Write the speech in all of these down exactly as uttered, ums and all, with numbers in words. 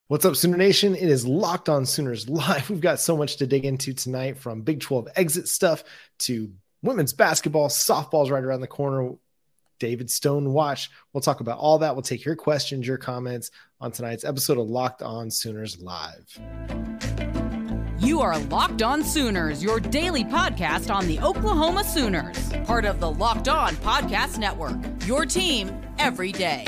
What's up, Sooner Nation? It is Locked On Sooners Live. We've got so much to dig into tonight, from Big twelve exit stuff to women's basketball. Softball's right around the corner. David Stone watch. We'll talk about all that. We'll take your questions, your comments on tonight's episode of Locked On Sooners Live. You are Locked On Sooners, your daily podcast on the Oklahoma Sooners, part of the Locked On Podcast Network, your team every day.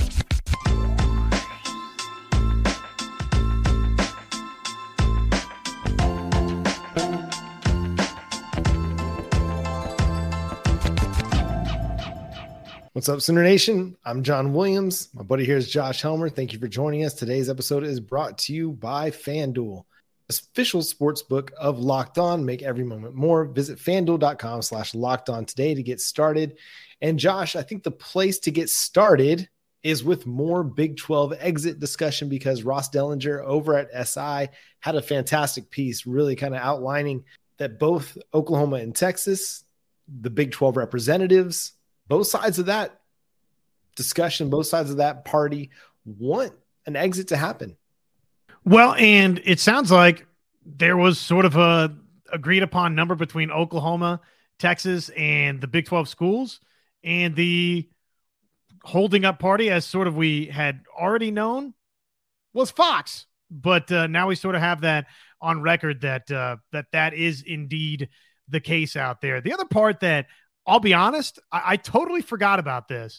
What's up, Sooner Nation? I'm John Williams. My buddy here is Josh Helmer. Thank you for joining us. Today's episode is brought to you by FanDuel, official sports book of Locked On. Make every moment more. Visit FanDuel.com slash Locked On today to get started. And Josh, I think the place to get started is with more Big twelve exit discussion, because Ross Dellinger over at S I had a fantastic piece really kind of outlining that both Oklahoma and Texas, the Big twelve representatives, both sides of that discussion, both sides of that party want an exit to happen. Well, and it sounds like there was sort of a agreed upon number between Oklahoma, Texas, and the Big twelve schools, and the holding up party, as sort of we had already known, was Fox. But uh, now we sort of have that on record that uh, that that is indeed the case out there. The other part that, I'll be honest, I, I totally forgot about this.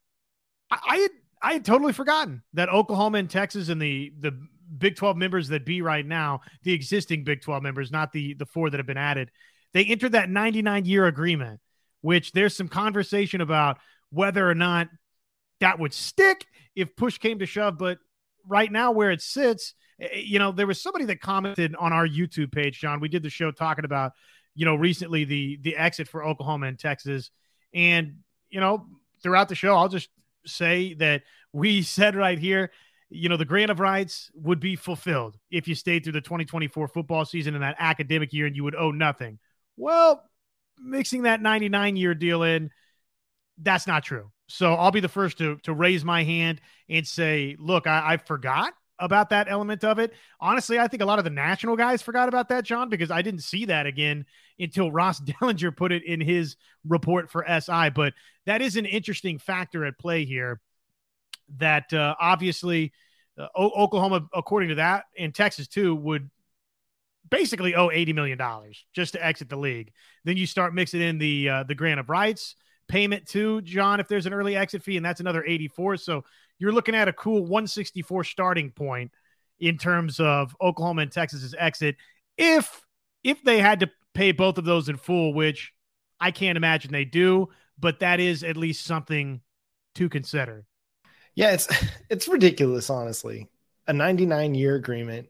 I, I had I had totally forgotten that Oklahoma and Texas and the the Big twelve members that be right now, the existing Big twelve members, not the the four that have been added, they entered that ninety-nine year agreement, which there's some conversation about whether or not that would stick if push came to shove. But right now, where it sits, you know, there was somebody that commented on our YouTube page, John. We did the show talking about, you know, recently the the exit for Oklahoma and Texas. And, you know, throughout the show, I'll just say that we said right here, you know, the grant of rights would be fulfilled if you stayed through the twenty twenty-four football season in that academic year and you would owe nothing. Well, mixing that ninety-nine year deal in, that's not true. So I'll be the first to to raise my hand and say, look, I, I forgot about that element of it. Honestly, I think a lot of the national guys forgot about that, John, because I didn't see that again until Ross Dellinger put it in his report for S I. But that is an interesting factor at play here, that uh, obviously uh, o- Oklahoma, according to that, and Texas too, would basically owe eighty million dollars just to exit the league. Then you start mixing in the uh, the grant of rights payment too, John, if there's an early exit fee, and that's another eighty-four. So you're looking at a cool one sixty-four starting point in terms of Oklahoma and Texas's exit. If, if they had to pay both of those in full, which I can't imagine they do, but that is at least something to consider. Yeah, it's, it's ridiculous, honestly. A ninety-nine year agreement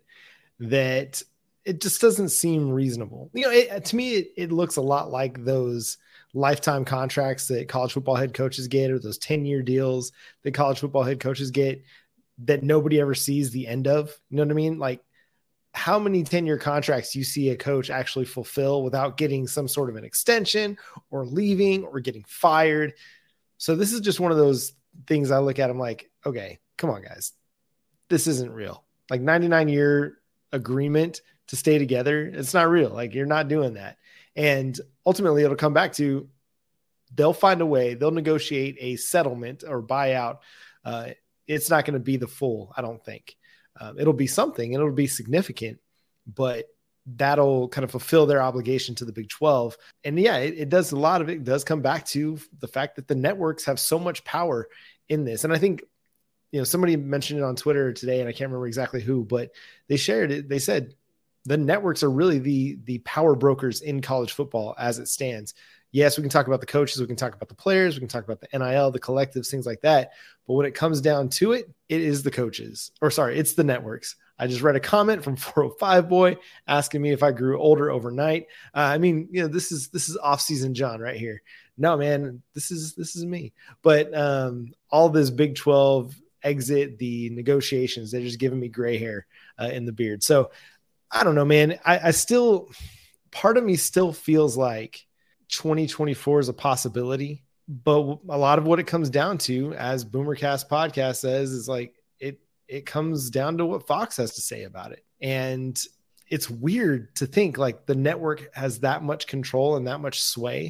that it just doesn't seem reasonable. You know, it, to me, it, it looks a lot like those lifetime contracts that college football head coaches get, or those ten year deals that college football head coaches get that nobody ever sees the end of. You know what I mean? Like, how many ten year contracts you see a coach actually fulfill without getting some sort of an extension or leaving or getting fired? So this is just one of those things I look at. I'm like, okay, come on, guys. This isn't real. Like, ninety-nine year agreement to stay together, it's not real. Like, you're not doing that. And ultimately, it'll come back to, they'll find a way, they'll negotiate a settlement or buyout. Uh, it's not going to be the full, I don't think. Uh, it'll be something, and it'll be significant, but that'll kind of fulfill their obligation to the Big twelve. And yeah, it, it does, a lot of it does come back to the fact that the networks have so much power in this. And I think, you know, somebody mentioned it on Twitter today, and I can't remember exactly who, but they shared it. They said, the networks are really the the power brokers in college football as it stands. Yes, we can talk about the coaches, we can talk about the players, we can talk about the N I L, the collectives, things like that. But when it comes down to it, it is the coaches. Or sorry, it's the networks. I just read a comment from four oh five Boy asking me if I grew older overnight. Uh, I mean, you know, this is this is off-season John right here. No, man, this is this is me. But um, all this Big twelve exit, the negotiations, they're just giving me gray hair uh, in the beard. So I don't know, man. I, I still, part of me still feels like twenty twenty-four is a possibility, but a lot of what it comes down to, as Boomercast podcast says, is like, it, it comes down to what Fox has to say about it. And it's weird to think like the network has that much control and that much sway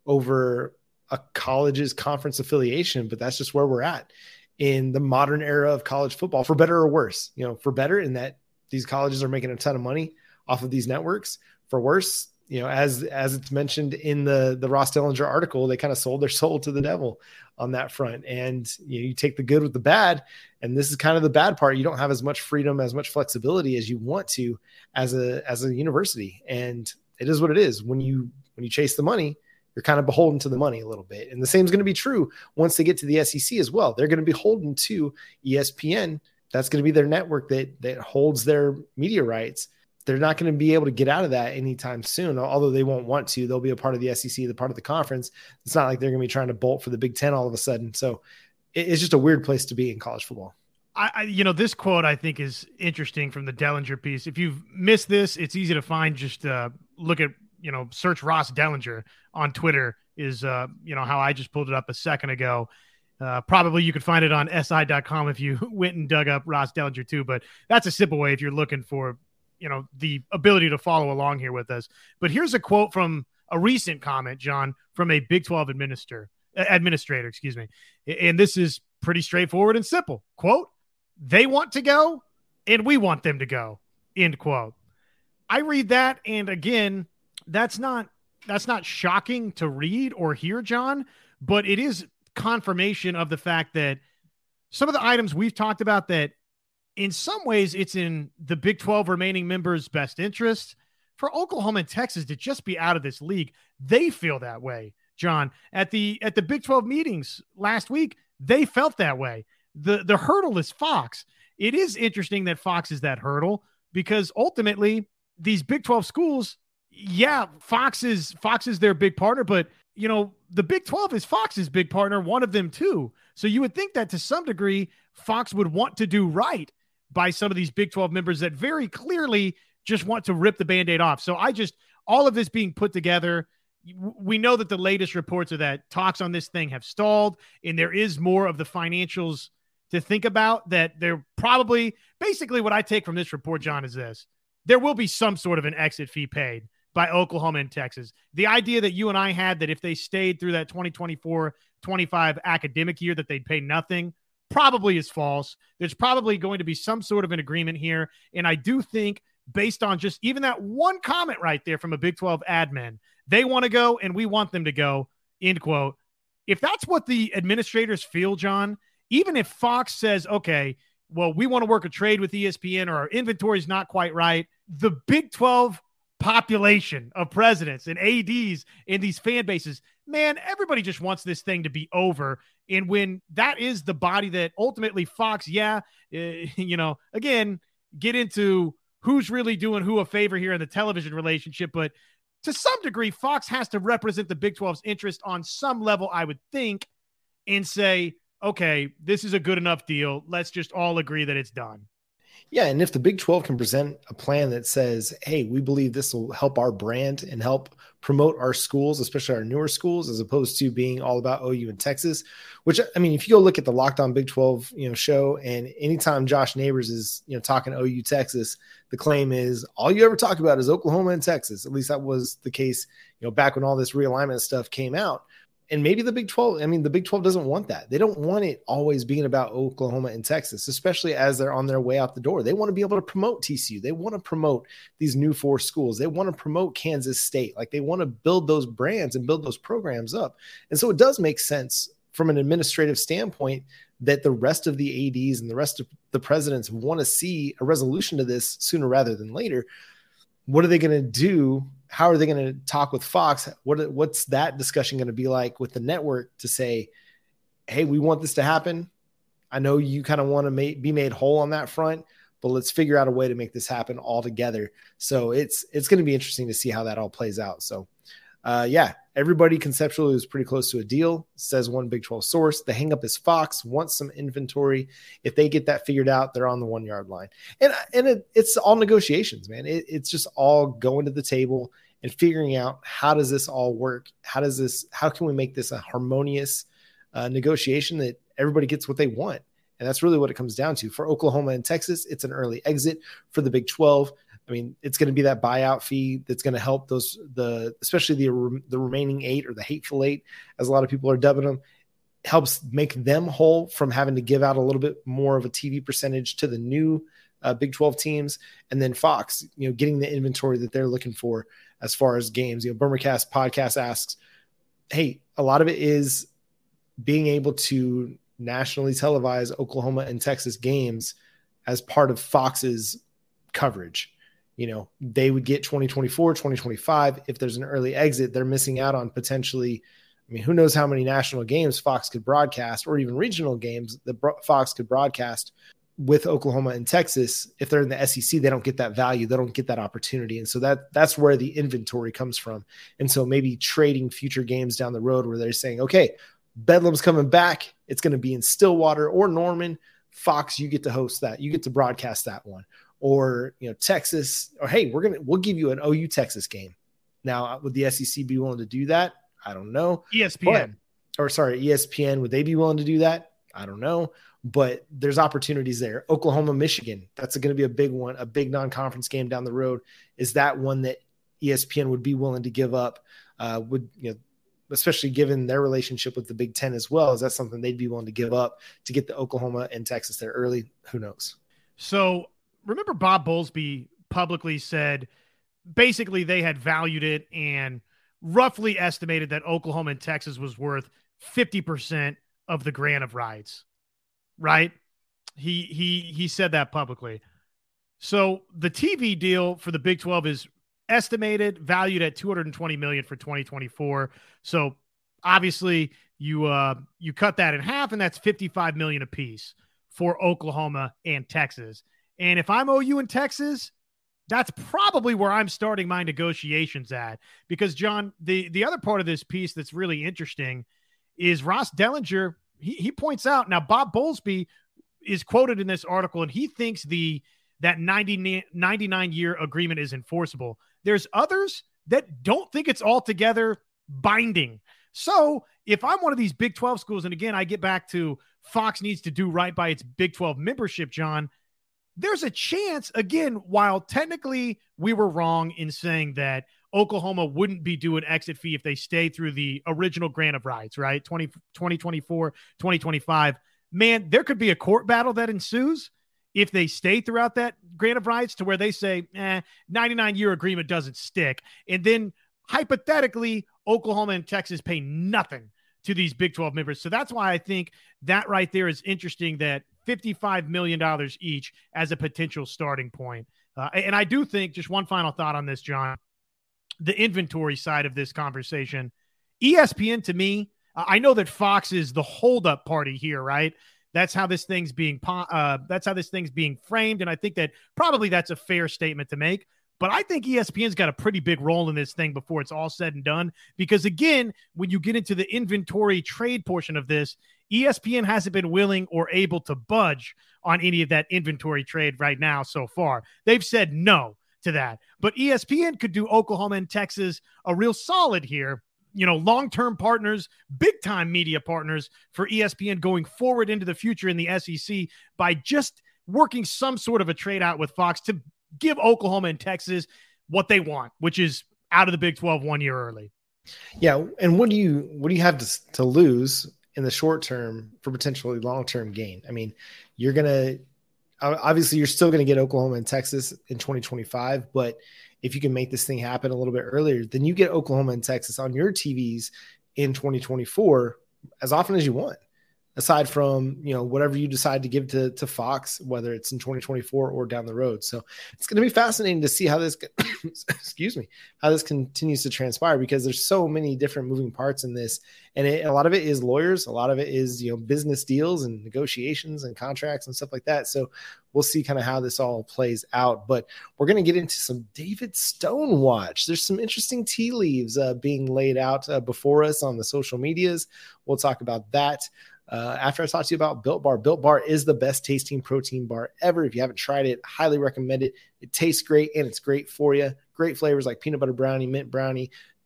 over a college's conference affiliation, but that's just where we're at in the modern era of college football, for better or worse. You know, for better in that these colleges are making a ton of money off of these networks. For worse, you know, as as it's mentioned in the the Ross Dellinger article, they kind of sold their soul to the devil on that front. And you know, you take the good with the bad, and this is kind of the bad part. You don't have as much freedom, as much flexibility as you want to as a as a university. And it is what it is. When you when you chase the money, you're kind of beholden to the money a little bit. And the same is going to be true once they get to the S E C as well. They're going to be beholden to E S P N. That's going to be their network that that holds their media rights. They're not going to be able to get out of that anytime soon, although they won't want to. They'll be a part of the S E C, the part of the conference. It's not like they're going to be trying to bolt for the Big Ten all of a sudden. So it's just a weird place to be in college football. I, I you know, this quote I think is interesting from the Dellinger piece. If you've missed this, it's easy to find. Just uh, look at, you know, search Ross Dellinger on Twitter is, uh, you know, how I just pulled it up a second ago. Uh, probably you could find it on S I dot com if you went and dug up Ross Dellinger too, but that's a simple way if you're looking for, you know, the ability to follow along here with us. But here's a quote from a recent comment, John, from a Big twelve administrator, administrator, excuse me. And this is pretty straightforward and simple. Quote, "They want to go and we want them to go," end quote. I read that, and again, that's not that's not shocking to read or hear, John, but it is confirmation of the fact that some of the items we've talked about, that in some ways it's in the Big twelve remaining members' best interest for Oklahoma and Texas to just be out of this league. They feel that way, John. At the at the Big twelve meetings last week, they felt that way. The the hurdle is Fox. It is interesting that Fox is that hurdle, because ultimately these Big twelve schools, yeah, Fox is Fox is their big partner, but you know, the Big twelve is Fox's big partner, one of them too. So you would think that to some degree, Fox would want to do right by some of these Big twelve members that very clearly just want to rip the Band-Aid off. So I just, all of this being put together, we know that the latest reports are that talks on this thing have stalled, and there is more of the financials to think about. That they're probably, basically what I take from this report, John, is this: there will be some sort of an exit fee paid by Oklahoma and Texas. The idea that you and I had that if they stayed through that twenty twenty-four twenty-five academic year that they'd pay nothing probably is false. There's probably going to be some sort of an agreement here. And I do think, based on just even that one comment right there from a Big twelve admin, they want to go and we want them to go, end quote. If that's what the administrators feel, John, even if Fox says, okay, well, we want to work a trade with E S P N, or our inventory is not quite right, the Big twelve population of presidents and A Ds in these fan bases, man, everybody just wants this thing to be over. And when that is the body that ultimately Fox, yeah, uh, you know, again, get into who's really doing who a favor here in the television relationship, but to some degree, Fox has to represent the Big twelve's interest on some level, I would think, and say, okay, this is a good enough deal. Let's just all agree that it's done. Yeah, and if the Big twelve can present a plan that says, hey, we believe this will help our brand and help promote our schools, especially our newer schools, as opposed to being all about O U and Texas, which, I mean, if you go look at the Locked On Big twelve, you know, show, and anytime Josh Neighbors is, you know, talking O U Texas, the claim is all you ever talk about is Oklahoma and Texas. At least that was the case, you know, back when all this realignment stuff came out. And maybe the Big twelve, I mean, the Big twelve doesn't want that. They don't want it always being about Oklahoma and Texas, especially as they're on their way out the door. They want to be able to promote T C U. They want to promote these new four schools. They want to promote Kansas State. Like, they want to build those brands and build those programs up. And so it does make sense from an administrative standpoint that the rest of the A Ds and the rest of the presidents want to see a resolution to this sooner rather than later. What are they going to do? How are they going to talk with Fox? What what's that discussion going to be like with the network to say, hey, we want this to happen. I know you kind of want to make, be made whole on that front, but let's figure out a way to make this happen all together. So it's, it's going to be interesting to see how that all plays out. So uh, yeah, everybody conceptually was pretty close to a deal, says one Big twelve source. The hang up is Fox wants some inventory. If they get that figured out, they're on the one yard line. And, and it, it's all negotiations, man. It, it's just all going to the table and figuring out, how does this all work? How does this, how can we make this a harmonious uh, negotiation that everybody gets what they want? And that's really what it comes down to. For Oklahoma and Texas, it's an early exit. For the Big twelve, I mean, it's going to be that buyout fee that's going to help those, the especially the, the remaining eight, or the hateful eight, as a lot of people are dubbing them, helps make them whole from having to give out a little bit more of a T V percentage to the new uh, Big twelve teams. And then Fox, you know, getting the inventory that they're looking for as far as games. You know, Burmercast podcast asks, hey, a lot of it is being able to nationally televise Oklahoma and Texas games as part of Fox's coverage. You know, they would get twenty twenty-four, twenty twenty-five. If there's an early exit, they're missing out on potentially, I mean, who knows how many national games Fox could broadcast, or even regional games that Fox could broadcast with Oklahoma and Texas. If they're in the S E C, they don't get that value. They don't get that opportunity. And so that that's where the inventory comes from. And so maybe trading future games down the road where they're saying, okay, Bedlam's coming back. It's going to be in Stillwater or Norman. Fox, you get to host that. You get to broadcast that one. Or, you know, Texas, or hey, we're going to, we'll give you an O U Texas game. Now, would the S E C be willing to do that? I don't know. E S P N. But, or sorry, E S P N, would they be willing to do that? I don't know. But there's opportunities there. Oklahoma, Michigan, that's going to be a big one, a big non-conference game down the road. Is that one that E S P N would be willing to give up? Uh, would, you know, especially given their relationship with the Big Ten as well, is that something they'd be willing to give up to get the Oklahoma and Texas there early? Who knows? So remember Bob Bowlesby publicly said basically they had valued it and roughly estimated that Oklahoma and Texas was worth fifty percent of the grant of rights, right? He, he, he said that publicly. So the T V deal for the Big twelve is estimated, valued at two hundred twenty million dollars for twenty twenty-four. So obviously you, uh, you cut that in half, and that's fifty-five million dollars apiece for Oklahoma and Texas. And if I'm O U and Texas, that's probably where I'm starting my negotiations at. Because, John, the, the other part of this piece that's really interesting is Ross Dellinger. He, he points out, now Bob Bowlesby is quoted in this article, and he thinks the that ninety, ninety-nine year agreement is enforceable. There's others that don't think it's altogether binding. So if I'm one of these Big twelve schools, and again, I get back to Fox needs to do right by its Big twelve membership, John, there's a chance, again, while technically we were wrong in saying that Oklahoma wouldn't be due an exit fee if they stay through the original grant of rights, right? twenty, twenty twenty-four, twenty twenty-five. Man, there could be a court battle that ensues if they stay throughout that grant of rights to where they say, eh, ninety-nine year agreement doesn't stick. And then hypothetically, Oklahoma and Texas pay nothing to these Big twelve members. So that's why I think that right there is interesting, that fifty-five million dollars each as a potential starting point. Uh, and I do think, just one final thought on this, John, the inventory side of this conversation, E S P N to me, uh, I know that Fox is the holdup party here, right? That's how this thing's being, uh, that's how this thing's being framed. And I think that probably that's a fair statement to make. But I think E S P N's got a pretty big role in this thing before it's all said and done. Because again, when you get into the inventory trade portion of this, E S P N hasn't been willing or able to budge on any of that inventory trade right now so far. They've said no to that. But E S P N could do Oklahoma and Texas a real solid here. You know, long-term partners, big-time media partners for E S P N going forward into the future in the S E C by just working some sort of a trade out with Fox to give Oklahoma and Texas what they want, which is out of the Big twelve one year early. Yeah, and what do you what do you have to to lose in the short term for potentially long-term gain? I mean, you're gonna obviously you're still gonna get Oklahoma and Texas in twenty twenty-five, but if you can make this thing happen a little bit earlier, then you get Oklahoma and Texas on your T Vs in twenty twenty-four as often as you want. Aside from, you know, whatever you decide to give to, to Fox, whether it's in twenty twenty-four or down the road. So it's going to be fascinating to see how this, excuse me, how this continues to transpire, because there's so many different moving parts in this. And it, a lot of it is lawyers. A lot of it is, you know, business deals and negotiations and contracts and stuff like that. So we'll see kind of how this all plays out. But we're going to get into some David Stone watch. There's some interesting tea leaves uh, being laid out uh, before us on the social medias. We'll talk about that. Uh, after I talk to you about Built Bar. Built Bar is the best tasting protein bar ever. If you haven't tried it, highly recommend it. It tastes great and it's great for you. Great flavors like peanut butter brownie, mint brownie,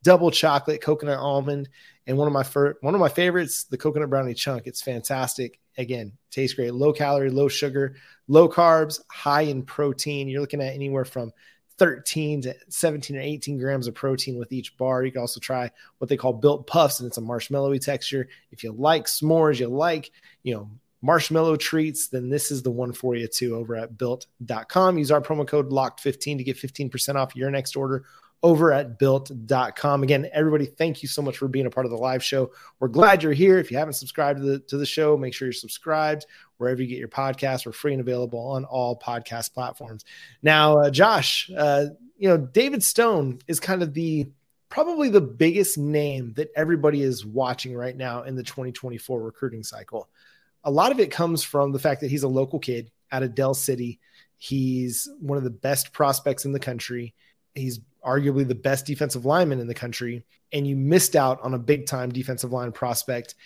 double chocolate, coconut almond, and one of my fir- one of my favorites, the coconut brownie chunk. It's fantastic. Again, tastes great. Low calorie, low sugar, low carbs, high in protein. You're looking at anywhere from thirteen to seventeen or eighteen grams of protein with each bar. You can also try what they call Built Puffs, and it's a marshmallowy texture. If you like s'mores, you like, you know, marshmallow treats, then this is the one for you too over at built dot com. Use our promo code locked fifteen to get fifteen percent off your next order over at built dot com. Again, everybody, thank you so much for being a part of the live show. We're glad you're here. If you haven't subscribed to the, to the show, make sure you're subscribed wherever you get your podcasts. We're free and available on all podcast platforms. Now, uh, Josh, uh, you know, David Stone is kind of the, probably the biggest name that everybody is watching right now in the twenty twenty-four recruiting cycle. A lot of it comes from the fact that he's a local kid out of Del City. He's one of the best prospects in the country. He's arguably the best defensive lineman in the country. And you missed out on a big time defensive line prospect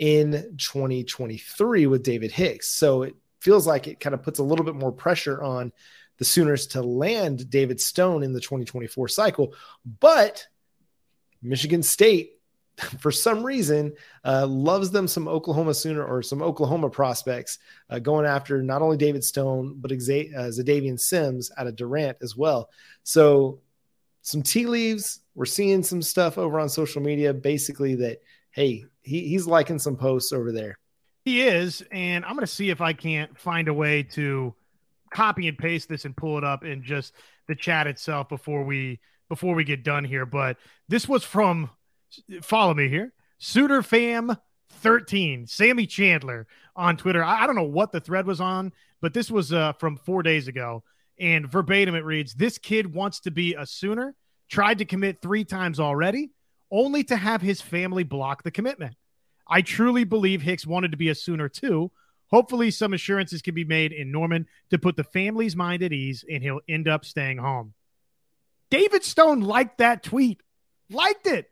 in twenty twenty-three with David Hicks. So it feels like it kind of puts a little bit more pressure on the Sooners to land David Stone in the twenty twenty-four cycle. But Michigan State, for some reason, uh, loves them some Oklahoma Sooner or some Oklahoma prospects uh, going after not only David Stone, but Exa- uh, Zadavian Sims out of Durant as well. So some tea leaves. We're seeing some stuff over on social media, basically that, hey, he, he's liking some posts over there. He is, and I'm going to see if I can't find a way to copy and paste this and pull it up in just the chat itself before we before we get done here. But this was from, follow me here, Sooner Fam thirteen, Sammy Chandler on Twitter. I, I don't know what the thread was on, but this was uh, from four days ago. And verbatim, it reads, "This kid wants to be a Sooner, tried to commit three times already, only to have his family block the commitment. I truly believe Hicks wanted to be a Sooner too. Hopefully some assurances can be made in Norman to put the family's mind at ease, and he'll end up staying home." David Stone liked that tweet. Liked it.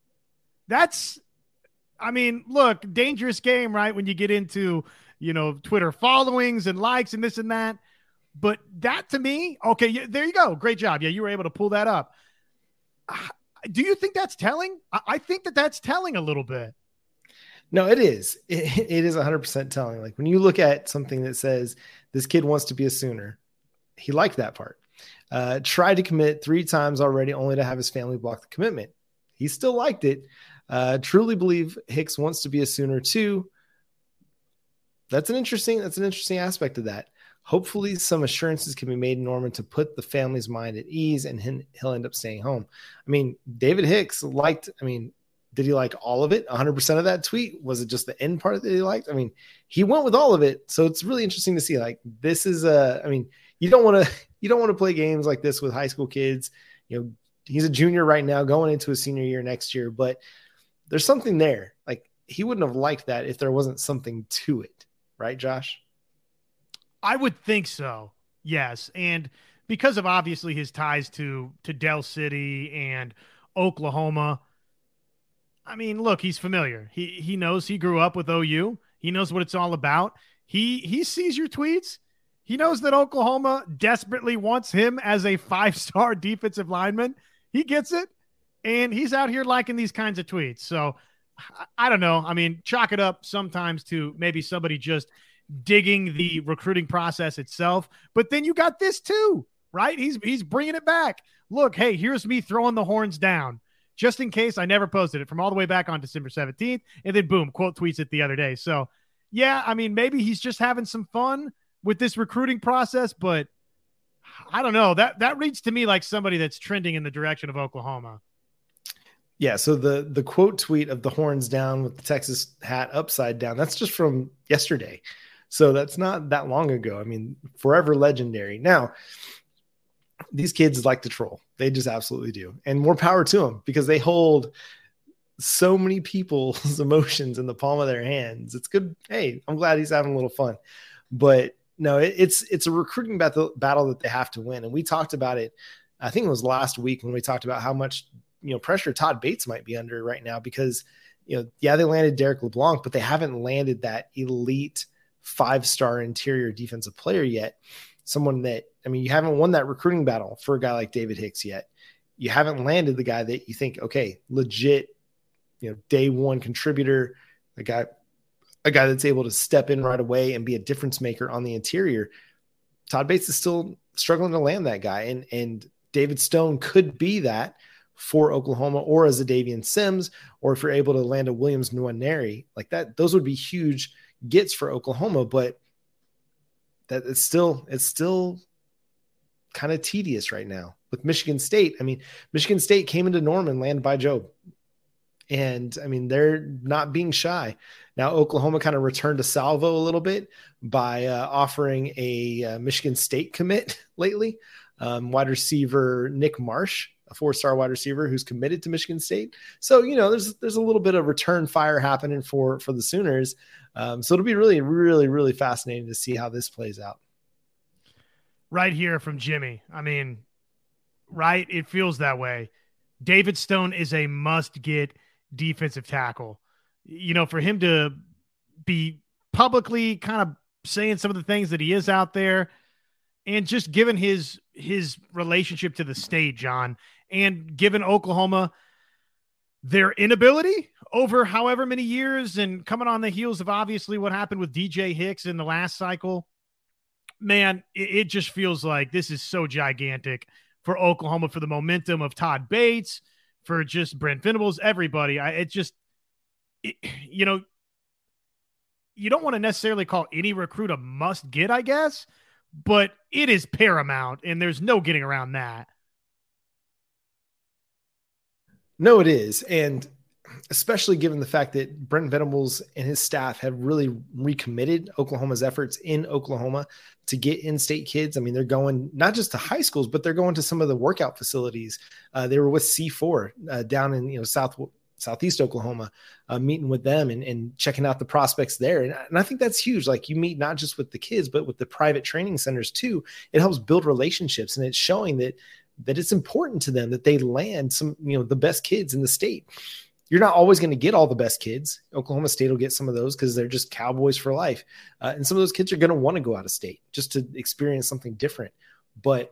That's, I mean, look, dangerous game, right? When you get into, you know, Twitter followings and likes and this and that. But that to me, okay, yeah, there you go. Great job. Yeah, you were able to pull that up. Uh, do you think that's telling? I, I think that that's telling a little bit. No, it is. It, it is one hundred percent telling. Like when you look at something that says this kid wants to be a Sooner, he liked that part. Uh, tried to commit three times already, only to have his family block the commitment. He still liked it. Uh, truly believe Hicks wants to be a Sooner too. That's an interesting, that's an interesting aspect of that. Hopefully some assurances can be made in Norman to put the family's mind at ease, and he'll end up staying home. I mean, David Hicks liked, I mean, did he like all of it? one hundred percent of that tweet? Was it just the end part that he liked? I mean, he went with all of it. So it's really interesting to see, like, this is a, I mean, you don't want to, you don't want to play games like this with high school kids. You know, he's a junior right now going into his senior year next year, but there's something there. Like, he wouldn't have liked that if there wasn't something to it. Right, Josh? I would think so. Yes. And because of obviously his ties to, to Del City and Oklahoma, I mean, look, he's familiar. He, he knows he grew up with O U. He knows what it's all about. He, he sees your tweets. He knows that Oklahoma desperately wants him as a five-star defensive lineman. He gets it. And he's out here liking these kinds of tweets. So I, I don't know. I mean, chalk it up sometimes to maybe somebody just digging the recruiting process itself. But then you got this too, right? He's he's bringing it back. Look, hey, here's me throwing the horns down. Just in case I never posted it, from all the way back on December seventeenth. And then boom, quote tweets it the other day. So yeah, I mean, maybe he's just having some fun with this recruiting process, but I don't know. That that reads to me like somebody that's trending in the direction of Oklahoma. Yeah, so the the quote tweet of the horns down with the Texas hat upside down, that's just from yesterday. So that's not that long ago. I mean, forever legendary. Now, these kids like to troll. They just absolutely do. And more power to them, because they hold so many people's emotions in the palm of their hands. It's good. Hey, I'm glad he's having a little fun. But no, it, it's it's a recruiting battle, battle that they have to win. And we talked about it, I think it was last week when we talked about how much, you know, pressure Todd Bates might be under right now, because, you know, yeah, they landed Derek LeBlanc, but they haven't landed that elite five-star interior defensive player yet. Someone that, I mean, you haven't won that recruiting battle for a guy like David Hicks yet. you haven't landed the guy that you think, okay, legit, you know, day one contributor, a guy, a guy that's able to step in right away and be a difference maker on the interior. Todd Bates is still struggling to land that guy. And, and David Stone could be that for Oklahoma, or as a Davian Sims, or if you're able to land a Williams Nwaneri like that, those would be huge gets for Oklahoma, but that it's still, it's still kind of tedious right now with Michigan State. I mean, Michigan State came into Norman, landed by Jobe. And I mean, they're not being shy. Now, Oklahoma kind of returned to salvo a little bit by uh, offering a uh, Michigan State commit lately. Um, wide receiver Nick Marsh, a four-star wide receiver who's committed to Michigan State. So, you know, there's there's a little bit of return fire happening for, for the Sooners. Um, so it'll be really, really, really fascinating to see how this plays out. Right here from Jimmy. I mean, right? It feels that way. David Stone is a must-get defensive tackle. You know, for him to be publicly kind of saying some of the things that he is out there, and just given his his relationship to the state, John, and given Oklahoma their inability over however many years, and coming on the heels of obviously what happened with D J Hicks in the last cycle, man, it, it just feels like this is so gigantic for Oklahoma, for the momentum of Todd Bates, for just Brent Venables, everybody. I, it just, it, you know, you don't want to necessarily call any recruit a must get, I guess, but it is paramount, and there's no getting around that. No, it is. And especially given the fact that Brent Venables and his staff have really recommitted Oklahoma's efforts in Oklahoma to get in-state kids. I mean, they're going not just to high schools, but they're going to some of the workout facilities. Uh, they were with C four uh, down in, you know, South Southeast Oklahoma, uh, meeting with them and, and checking out the prospects there. And, and I think that's huge. Like, you meet not just with the kids, but with the private training centers too. It helps build relationships, and it's showing that, that it's important to them that they land some, you know, the best kids in the state. You're not always going to get all the best kids. Oklahoma State will get some of those because they're just Cowboys for life. Uh, and some of those kids are going to want to go out of state just to experience something different. But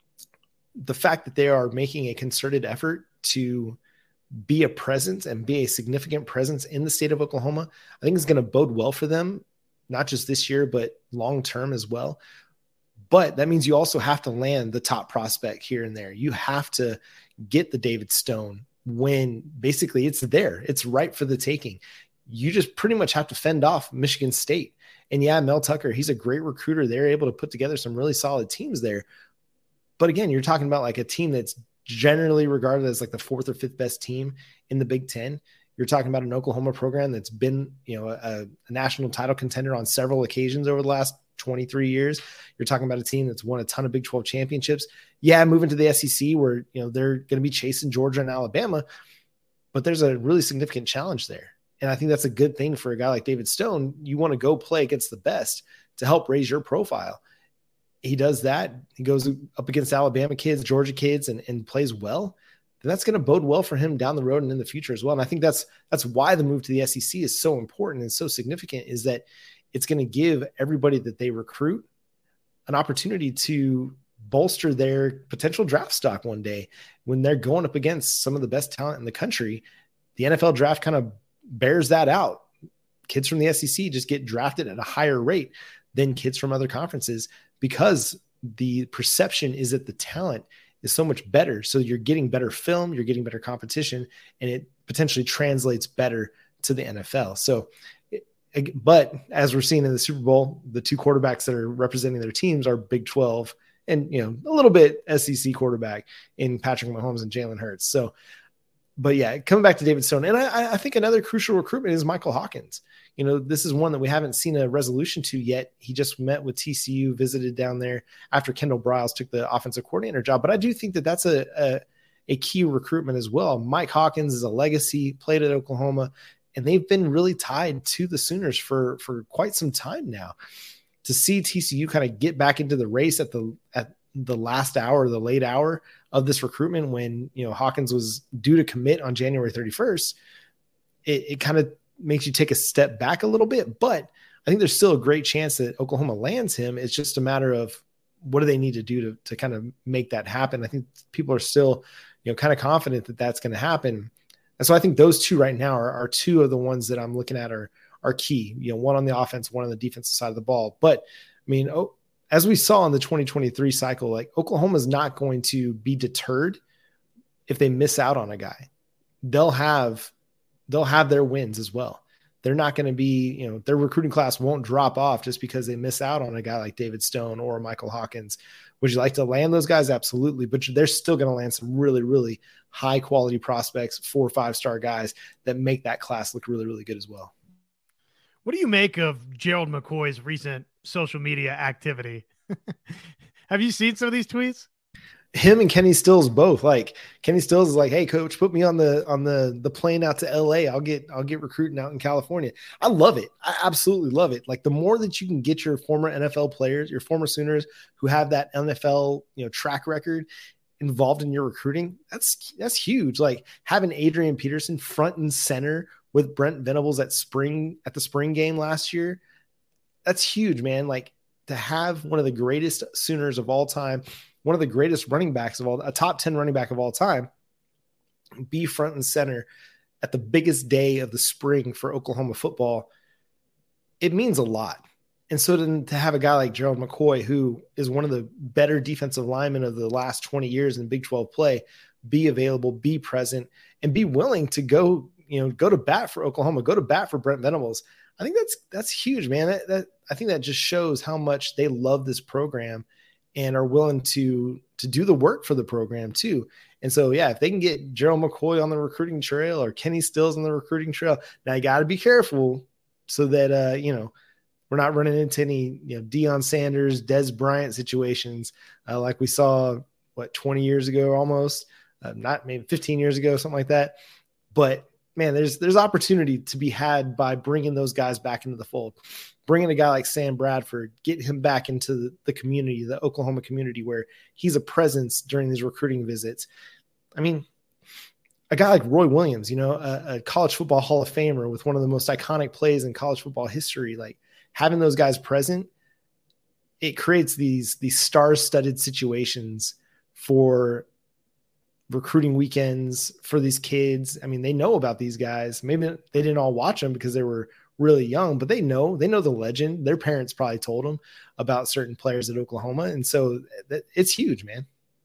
the fact that they are making a concerted effort to be a presence and be a significant presence in the state of Oklahoma, I think is going to bode well for them, not just this year, but long-term as well. But that means you also have to land the top prospect here and there. You have to get the David Stone when basically it's there. It's right for the taking. You just pretty much have to fend off Michigan State. And yeah, Mel Tucker, he's a great recruiter. They're able to put together some really solid teams there. But again, you're talking about like a team that's generally regarded as like the fourth or fifth best team in the Big Ten. You're talking about an Oklahoma program that's been, you know, a, a national title contender on several occasions over the last twenty-three years. You're talking about a team that's won a ton of Big twelve championships. Yeah, moving to the S E C where, you know, they're going to be chasing Georgia and Alabama, but there's a really significant challenge there. And I think that's a good thing for a guy like David Stone. You want to go play against the best to help raise your profile. He does that. He goes up against Alabama kids, Georgia kids, and, and plays well. Then that's going to bode well for him down the road and in the future as well. And I think that's, that's why the move to the S E C is so important and so significant, is that it's going to give everybody that they recruit an opportunity to bolster their potential draft stock one day when they're going up against some of the best talent in the country. The N F L draft kind of bears that out. Kids from the S E C just get drafted at a higher rate than kids from other conferences because the perception is that the talent is so much better. So you're getting better film, you're getting better competition, and it potentially translates better to the N F L. So, but as we're seeing in the Super Bowl, the two quarterbacks that are representing their teams are Big twelve and, you know, a little bit S E C quarterback in Patrick Mahomes and Jalen Hurts. So, but yeah, coming back to David Stone, and I, I think another crucial recruitment is Michael Hawkins. You know, this is one that we haven't seen a resolution to yet. He just met with T C U, visited down there after Kendall Briles took the offensive coordinator job. But I do think that that's a, a, a key recruitment as well. Mike Hawkins is a legacy, played at Oklahoma, and they've been really tied to the Sooners for, for quite some time now. To see T C U kind of get back into the race at the at the last hour, the late hour of this recruitment when, you know, Hawkins was due to commit on January thirty-first, it, it kind of makes you take a step back a little bit. But I think there's still a great chance that Oklahoma lands him. It's just a matter of what do they need to do to, to kind of make that happen? I think people are still, you know, kind of confident that that's going to happen. And so I think those two right now are, are two of the ones that I'm looking at are, are key, you know, one on the offense, one on the defensive side of the ball. But I mean, oh, as we saw in the twenty twenty-three cycle, like Oklahoma is not going to be deterred if they miss out on a guy. They'll have, they'll have their wins as well. They're not going to be, you know, their recruiting class won't drop off just because they miss out on a guy like David Stone or Michael Hawkins. Would you like to land those guys? Absolutely. But they're still going to land some really, really high quality prospects, four or five star guys that make that class look really, really good as well. What do you make of Gerald McCoy's recent social media activity? Have you seen some of these tweets? Him and Kenny Stills both. Like Kenny Stills is like, "Hey coach, put me on the on the the plane out to L A. I'll get I'll get recruiting out in California." I love it. I absolutely love it. Like the more that you can get your former N F L players, your former Sooners who have that N F L, you know, track record involved in your recruiting, that's that's huge. Like having Adrian Peterson front and center with Brent Venables at spring at the spring game last year, that's huge, man. Like to have one of the greatest Sooners of all time, one of the greatest running backs of all, a top ten running back of all time, be front and center at the biggest day of the spring for Oklahoma football, it means a lot. And so to, to have a guy like Gerald McCoy, who is one of the better defensive linemen of the last twenty years in Big twelve play, be available, be present, and be willing to go, you know, go to bat for Oklahoma, go to bat for Brent Venables. I think that's, that's huge, man. That, that I think that just shows how much they love this program and are willing to, to do the work for the program too. And so, yeah, if they can get Gerald McCoy on the recruiting trail or Kenny Stills on the recruiting trail, now you got to be careful so that, uh, you know, we're not running into any, you know, Deion Sanders, Des Bryant situations uh, like we saw, what, twenty years ago almost, uh, not maybe fifteen years ago, something like that. But man, there's there's opportunity to be had by bringing those guys back into the fold, bringing a guy like Sam Bradford, get him back into the, the community, the Oklahoma community, where he's a presence during these recruiting visits. I mean, a guy like Roy Williams, you know, a, a college football Hall of Famer with one of the most iconic plays in college football history, like having those guys present, it creates these, these star-studded situations for recruiting weekends for these kids. I mean, they know about these guys. Maybe they didn't all watch them because they were really young, but they know, they know the legend. Their parents probably told them about certain players at Oklahoma. And so it's huge, man.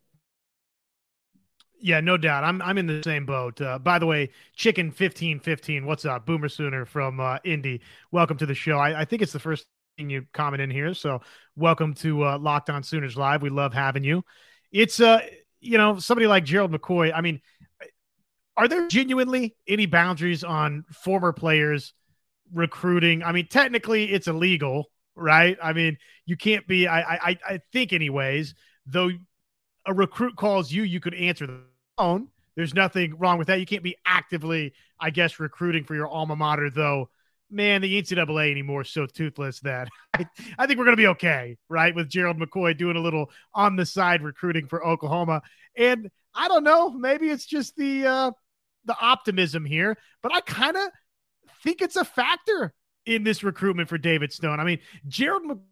Yeah, no doubt. I'm I'm in the same boat. Uh, by the way, Chicken fifteen fifteen, what's up? Boomer Sooner from uh, Indy. Welcome to the show. I, I think it's the first thing you comment in here. So welcome to uh, Locked On Sooners Live. We love having you. It's, uh, you know, somebody like Gerald McCoy. I mean, are there genuinely any boundaries on former players recruiting? I mean, technically it's illegal, right? I mean, you can't be, I, I, I think anyways, though a recruit calls you, you could answer the phone. There's nothing wrong with that. You can't be actively, I guess, recruiting for your alma mater, though. Man, the N C double A anymore is so toothless that I, I think we're going to be okay, right, with Gerald McCoy doing a little on-the-side recruiting for Oklahoma. And I don't know, maybe it's just the uh, the optimism here, but I kind of think it's a factor in this recruitment for David Stone. I mean, Gerald McCoy,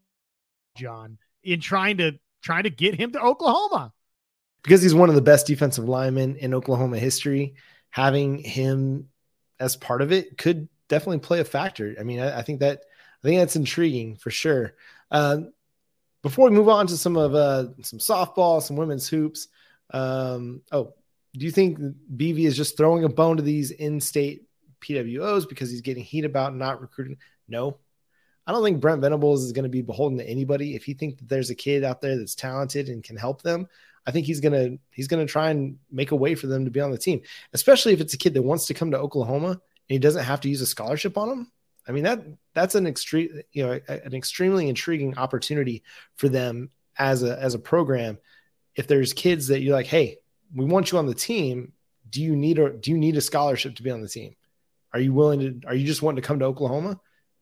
John, in trying to trying to get him to Oklahoma. Because he's one of the best defensive linemen in Oklahoma history, having him as part of it could definitely play a factor. I mean, I, I think that I think that's intriguing for sure. Uh, before we move on to some of uh, some softball, some women's hoops. Um, oh, do you think B V is just throwing a bone to these in-state P W Os because he's getting heat about not recruiting? No, I don't think Brent Venables is going to be beholden to anybody. If he thinks that there's a kid out there that's talented and can help them, I think he's gonna he's gonna try and make a way for them to be on the team, especially if it's a kid that wants to come to Oklahoma and he doesn't have to use a scholarship on him. I mean, that that's an extreme, you know, an extremely intriguing opportunity for them as a as a program. If there's kids that you're like, hey, we want you on the team, do you need a do you need a scholarship to be on the team? Are you willing to? Are you just wanting to come to Oklahoma?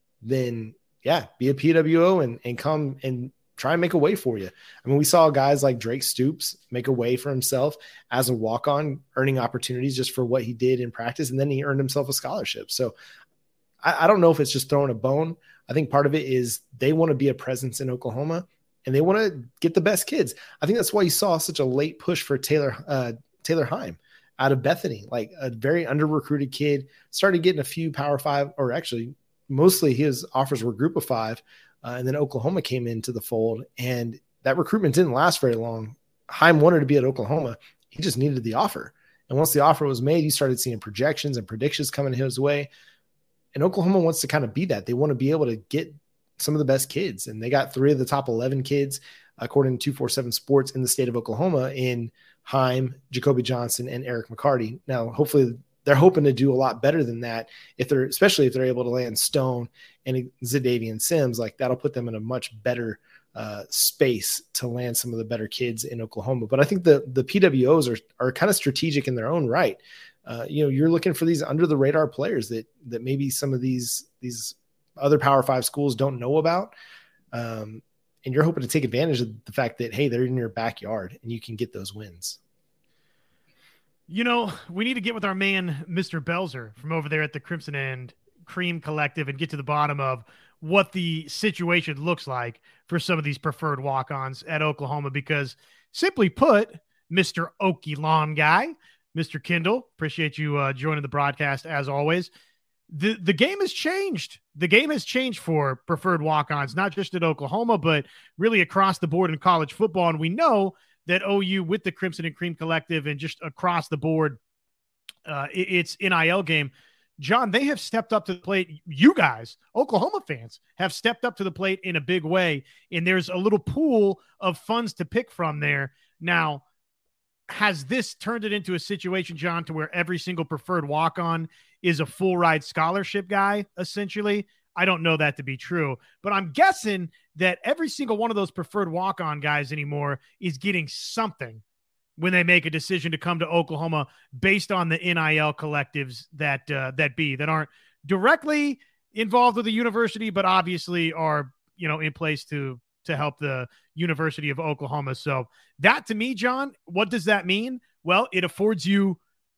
Then yeah, be a P W O and and come and try and make a way for you. I mean, we saw guys like Drake Stoops make a way for himself as a walk-on, earning opportunities just for what he did in practice, and then he earned himself a scholarship. So I, I don't know if it's just throwing a bone. I think part of it is they want to be a presence in Oklahoma, and they want to get the best kids. I think that's why you saw such a late push for Taylor uh, Taylor Heim out of Bethany, like a very under-recruited kid, started getting a few Power Five, or actually mostly his offers were Group of Five, uh, and then Oklahoma came into the fold, and that recruitment didn't last very long. Heim wanted to be at Oklahoma. He just needed the offer. And once the offer was made, you started seeing projections and predictions coming his way. And Oklahoma wants to kind of be that. They want to be able to get some of the best kids. And they got three of the top eleven kids, according to two forty-seven Sports, in the state of Oklahoma, in Heim, Jacoby Johnson, and Eric McCarty. Now, hopefully they're hoping to do a lot better than that. If they're, especially if they're able to land Stone and Zadavian Sims, like that'll put them in a much better uh, space to land some of the better kids in Oklahoma. But I think the, the P W Os are, are kind of strategic in their own right. Uh, you know, you're looking for these under the radar players that, that maybe some of these, these other Power Five schools don't know about. Um, and you're hoping to take advantage of the fact that, hey, they're in your backyard and you can get those wins. You know, we need to get with our man, Mister Belzer, from over there at the Crimson and Cream Collective and get to the bottom of what the situation looks like for some of these preferred walk-ons at Oklahoma, because simply put, Mister Okie Lawn Guy, Mister Kindle, appreciate you uh, joining the broadcast as always. The the game has changed. The game has changed for preferred walk-ons, not just at Oklahoma, but really across the board in college football. And we know that O U, with the Crimson and Cream Collective and just across the board, uh, it, it's N I L game. John, they have stepped up to the plate. You guys, Oklahoma fans, have stepped up to the plate in a big way. And there's a little pool of funds to pick from there. Now, has this turned it into a situation, John, to where every single preferred walk-on is a full ride scholarship guy, essentially? I don't know that to be true, but I'm guessing that every single one of those preferred walk-on guys anymore is getting something when they make a decision to come to Oklahoma based on the N I L collectives that uh, that be that aren't directly involved with the university, but obviously are, you know, in place to to help the University of Oklahoma. So that, to me, John, what does that mean? Well, it affords you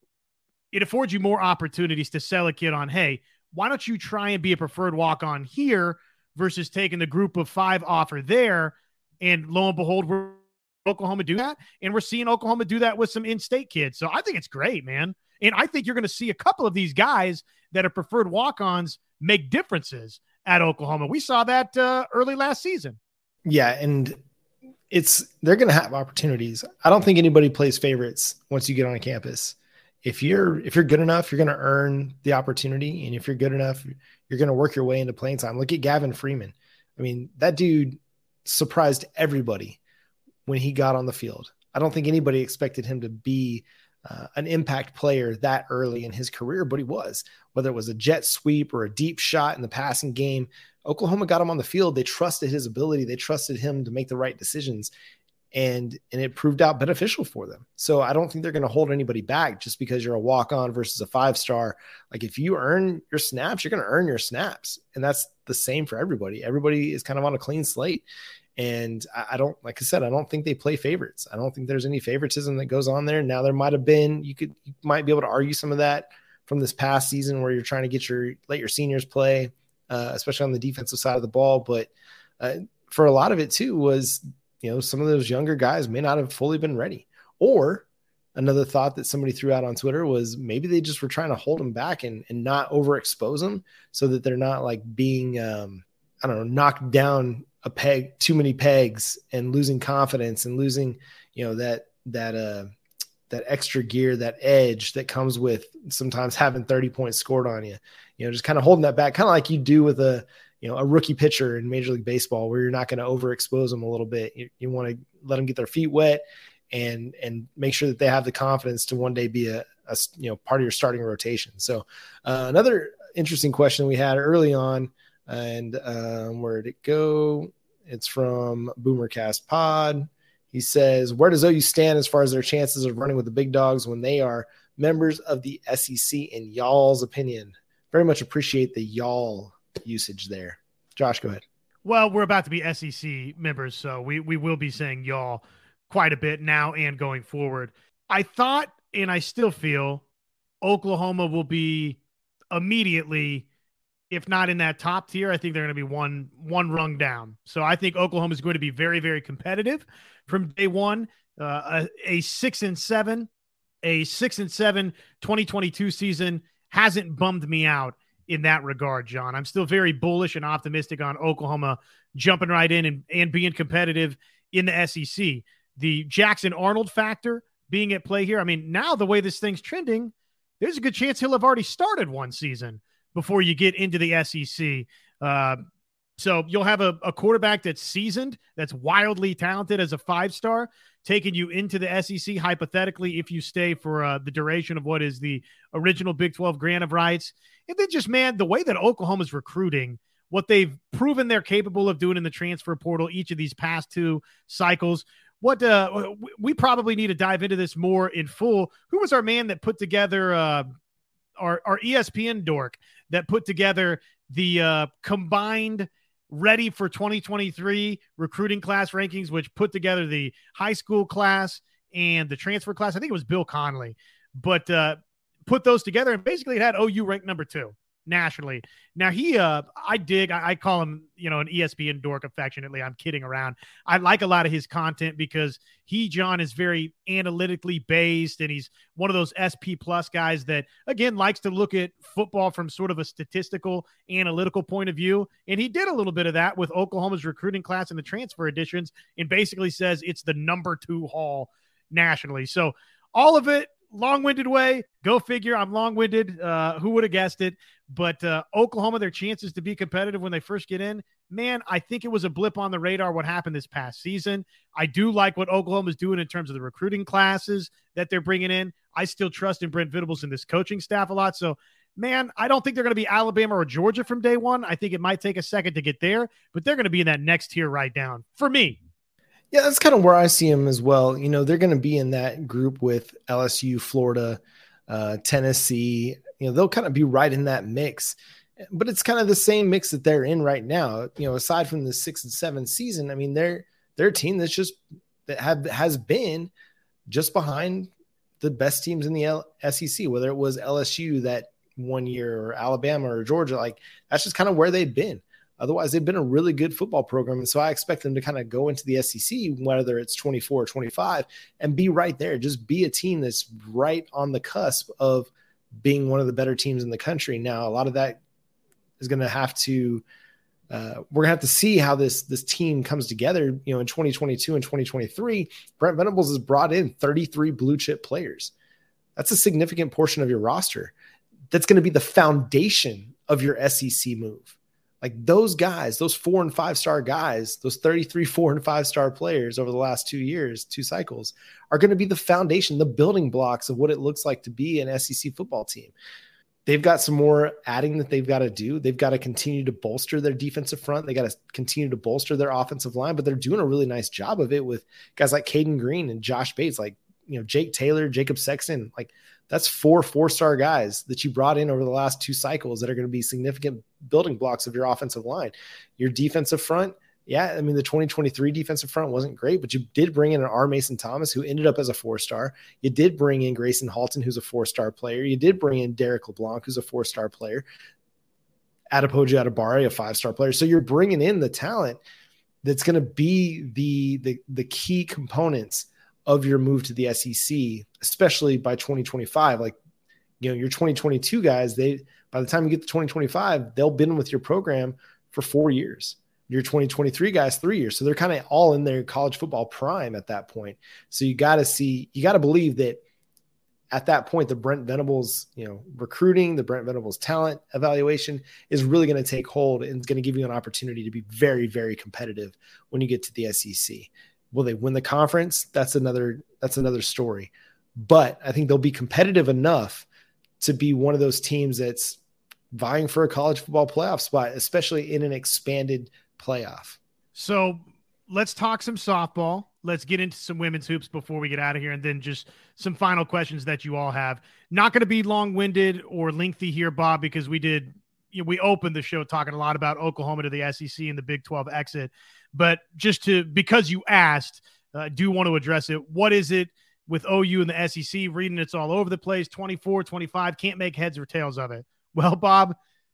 it affords you more opportunities to sell a kid on, hey, why don't you try and be a preferred walk-on here versus taking the Group of Five offer there? And lo and behold, we're Oklahoma do that, and we're seeing Oklahoma do that with some in-state kids. So I think it's great, man. And I think you're going to see a couple of these guys that are preferred walk-ons make differences at Oklahoma. We saw that uh, early last season. Yeah, and it's they're going to have opportunities. I don't think anybody plays favorites once you get on a campus. If you're if you're good enough, you're going to earn the opportunity, and if you're good enough, you're going to work your way into playing time. Look at Gavin Freeman. I mean, that dude surprised everybody when he got on the field. I don't think anybody expected him to be uh, an impact player that early in his career, but he was. Whether it was a jet sweep or a deep shot in the passing game, Oklahoma got him on the field. They trusted his ability. They trusted him to make the right decisions, and and it proved out beneficial for them. So I don't think they're going to hold anybody back just because you're a walk-on versus a five-star. Like, if you earn your snaps, you're going to earn your snaps, and that's the same for everybody. Everybody is kind of on a clean slate. And I don't, like I said, I don't think they play favorites. I don't think there's any favoritism that goes on there. Now, there might have been, you could, you might be able to argue some of that from this past season where you're trying to get your, let your seniors play, uh, especially on the defensive side of the ball. But uh, for a lot of it too was, you know, some of those younger guys may not have fully been ready. Or another thought that somebody threw out on Twitter was maybe they just were trying to hold them back and, and not overexpose them so that they're not like being, um, I don't know, knocked down a peg, too many pegs, and losing confidence and losing, you know, that, that, uh, that extra gear, that edge that comes with sometimes having thirty points scored on you, you know, just kind of holding that back, kind of like you do with a, you know, a rookie pitcher in Major League Baseball, where you're not going to overexpose them a little bit. You, you want to let them get their feet wet and, and make sure that they have the confidence to one day be a, a you know, part of your starting rotation. So uh, another interesting question we had early on, and um, where did it go? It's from Boomercast Pod. He says, where does O U stand as far as their chances of running with the big dogs when they are members of the S E C, in y'all's opinion? Very much appreciate the y'all usage there. Josh, go ahead. Well, we're about to be S E C members, so we, we will be saying y'all quite a bit now and going forward. I thought, and I still feel, Oklahoma will be immediately if not in that top tier, I think they're going to be one one rung down. So I think Oklahoma is going to be very, very competitive from day one. Uh, a, a six and seven, a six and seven twenty twenty-two season hasn't bummed me out in that regard, John. I'm still very bullish and optimistic on Oklahoma jumping right in and, and being competitive in the S E C. The Jackson Arnold factor being at play here. I mean, now the way this thing's trending, there's a good chance he'll have already started one season before you get into the S E C. Uh, so you'll have a, a quarterback that's seasoned, that's wildly talented as a five-star, taking you into the S E C, hypothetically, if you stay for uh, the duration of what is the original Big twelve grant of rights. And then just, man, the way that Oklahoma's recruiting, what they've proven they're capable of doing in the transfer portal each of these past two cycles, what uh, we probably need to dive into this more in full. Who was our man that put together uh, our, our E S P N dork that put together the uh, combined ready for twenty twenty-three recruiting class rankings, which put together the high school class and the transfer class? I think it was Bill Conley, but uh, put those together, and basically it had O U ranked number two nationally. Now he, uh, I dig, I, I call him, you know, an E S P N dork affectionately. I'm kidding around. I like a lot of his content because he, John, is very analytically based, and he's one of those S P plus guys that, again, likes to look at football from sort of a statistical, analytical point of view. And he did a little bit of that with Oklahoma's recruiting class and the transfer additions, and basically says it's the number two haul nationally. So all of it, long-winded way, go figure. I'm long-winded. Uh, who would have guessed it? But uh, Oklahoma, their chances to be competitive when they first get in, man, I think it was a blip on the radar what happened this past season. I do like what Oklahoma is doing in terms of the recruiting classes that they're bringing in. I still trust in Brent Venables and this coaching staff a lot. So, man, I don't think they're going to be Alabama or Georgia from day one. I think it might take a second to get there, but they're going to be in that next tier right down for me. Yeah, that's kind of where I see them as well. You know, they're going to be in that group with L S U, Florida, uh, Tennessee. You know, they'll kind of be right in that mix. But it's kind of the same mix that they're in right now. You know, aside from the six and seven season, I mean, they're they're a team that's just that have has been just behind the best teams in the L- S E C, whether it was L S U that one year or Alabama or Georgia. Like, that's just kind of where they've been. Otherwise, they've been a really good football program. And so I expect them to kind of go into the S E C, whether it's twenty-four or twenty-five, and be right there. Just be a team that's right on the cusp of being one of the better teams in the country. Now, a lot of that is going to have to uh, – we're going to have to see how this this team comes together. You know, in twenty twenty-two and twenty twenty-three, Brent Venables has brought in thirty-three blue-chip players. That's a significant portion of your roster. That's going to be the foundation of your S E C move. Like, those guys, those four and five star guys, those thirty-three, four and five star players over the last two years, two cycles, are going to be the foundation, the building blocks of what it looks like to be an S E C football team. They've got some more adding that they've got to do. They've got to continue to bolster their defensive front. They got to continue to bolster their offensive line, but they're doing a really nice job of it with guys like Caden Green and Josh Bates, like, you know, Jake Taylor, Jacob Sexton. Like, that's four four-star guys that you brought in over the last two cycles that are going to be significant building blocks of your offensive line. Your defensive front, yeah, I mean, the twenty twenty-three defensive front wasn't great, but you did bring in an R. Mason Thomas, who ended up as a four-star. You did bring in Grayson Halton, who's a four-star player. You did bring in Derek LeBlanc, who's a four-star player. Adepoju Adebare, a five-star player. So you're bringing in the talent that's going to be the, the, the key components of your move to the S E C, especially by twenty twenty-five. Like, you know, your twenty twenty-two guys, they, by the time you get to twenty twenty-five, they'll been with your program for four years. Your twenty twenty-three guys, three years. So they're kind of all in their college football prime at that point. So you got to see, you got to believe that at that point, the Brent Venables, you know, recruiting, the Brent Venables talent evaluation is really going to take hold, and it's going to give you an opportunity to be very, very competitive when you get to the S E C. Will they win the conference? That's another, that's another story. But I think they'll be competitive enough to be one of those teams that's vying for a college football playoff spot, especially in an expanded playoff. So let's talk some softball. Let's get into some women's hoops before we get out of here, and then just some final questions that you all have. Not going to be long-winded or lengthy here, Bob, because we did, you know, we opened the show talking a lot about Oklahoma to the S E C and the Big twelve exit. But just to, because you asked, I uh, do want to address it. What is it with O U and the S E C? Reading it's all over the place, twenty-four, twenty-five, can't make heads or tails of it. Well, Bob,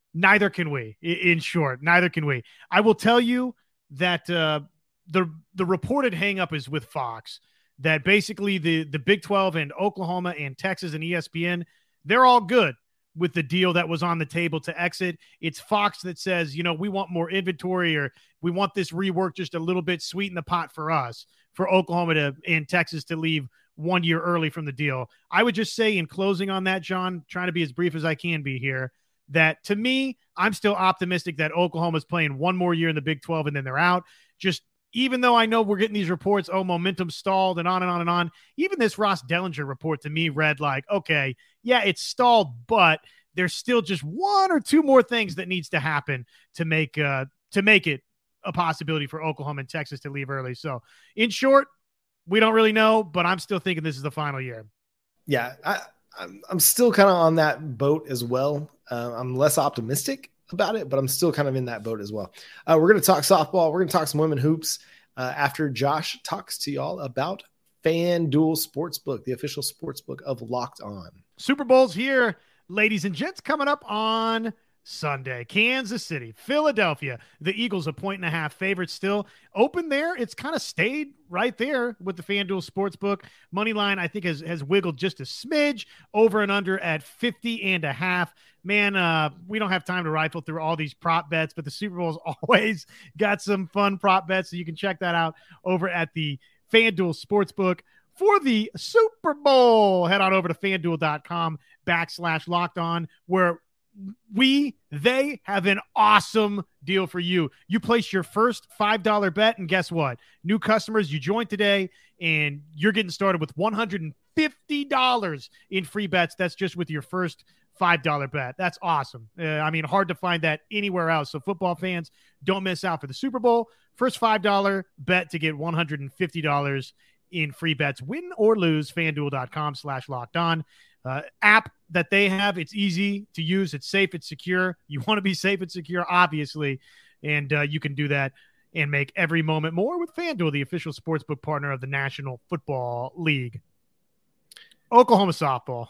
Neither can we. In short, neither can we. I will tell you that uh, the the reported hangup is with Fox. That basically the the Big twelve and Oklahoma and Texas and E S P N, they're all good with the deal that was on the table to exit. It's Fox that says, you know, we want more inventory, or we want this rework just a little bit, sweeten the pot for us, for Oklahoma to and Texas to leave one year early from the deal. I would just say, in closing on that, John, trying to be as brief as I can be here, that to me, I'm still optimistic that Oklahoma's playing one more year in the Big twelve and then they're out. Just even though I know we're getting these reports, oh, momentum stalled and on and on and on. Even this Ross Dellinger report to me read like, okay, yeah, it's stalled, but there's still just one or two more things that needs to happen to make uh, to make it a possibility for Oklahoma and Texas to leave early. So in short, we don't really know, but I'm still thinking this is the final year. Yeah, I, I'm, I'm still kind of on that boat as well. Uh, I'm less optimistic about it, but I'm still kind of in that boat as well. Uh, we're going to talk softball. We're going to talk some women hoops uh, after Josh talks to y'all about FanDuel Sportsbook, the official sportsbook of Locked On. Super Bowl's here, ladies and gents, coming up on Sunday. Kansas City, Philadelphia. The Eagles a point and a half favorites still. Open there. It's kind of stayed right there with the FanDuel Sportsbook. Money line, I think, has, has wiggled just a smidge. Over and under at fifty and a half. Man, uh, we don't have time to rifle through all these prop bets, but the Super Bowl's always got some fun prop bets, so you can check that out over at the FanDuel Sportsbook. For the Super Bowl, head on over to FanDuel.com backslash locked on, where we, they have an awesome deal for you. You place your first five dollar bet, and guess what? New customers, you join today, and you're getting started with one hundred fifty dollars in free bets. That's just with your first five dollar bet. That's awesome. Uh, I mean, hard to find that anywhere else. So football fans, don't miss out for the Super Bowl. First five dollar bet to get one hundred fifty dollars in free bets. Win or lose, FanDuel.com slash locked on. Uh, app that they have, it's easy to use. It's safe. It's secure. You want to be safe and secure, obviously. And uh, you can do that and make every moment more with FanDuel, the official sportsbook partner of the National Football League. Oklahoma softball.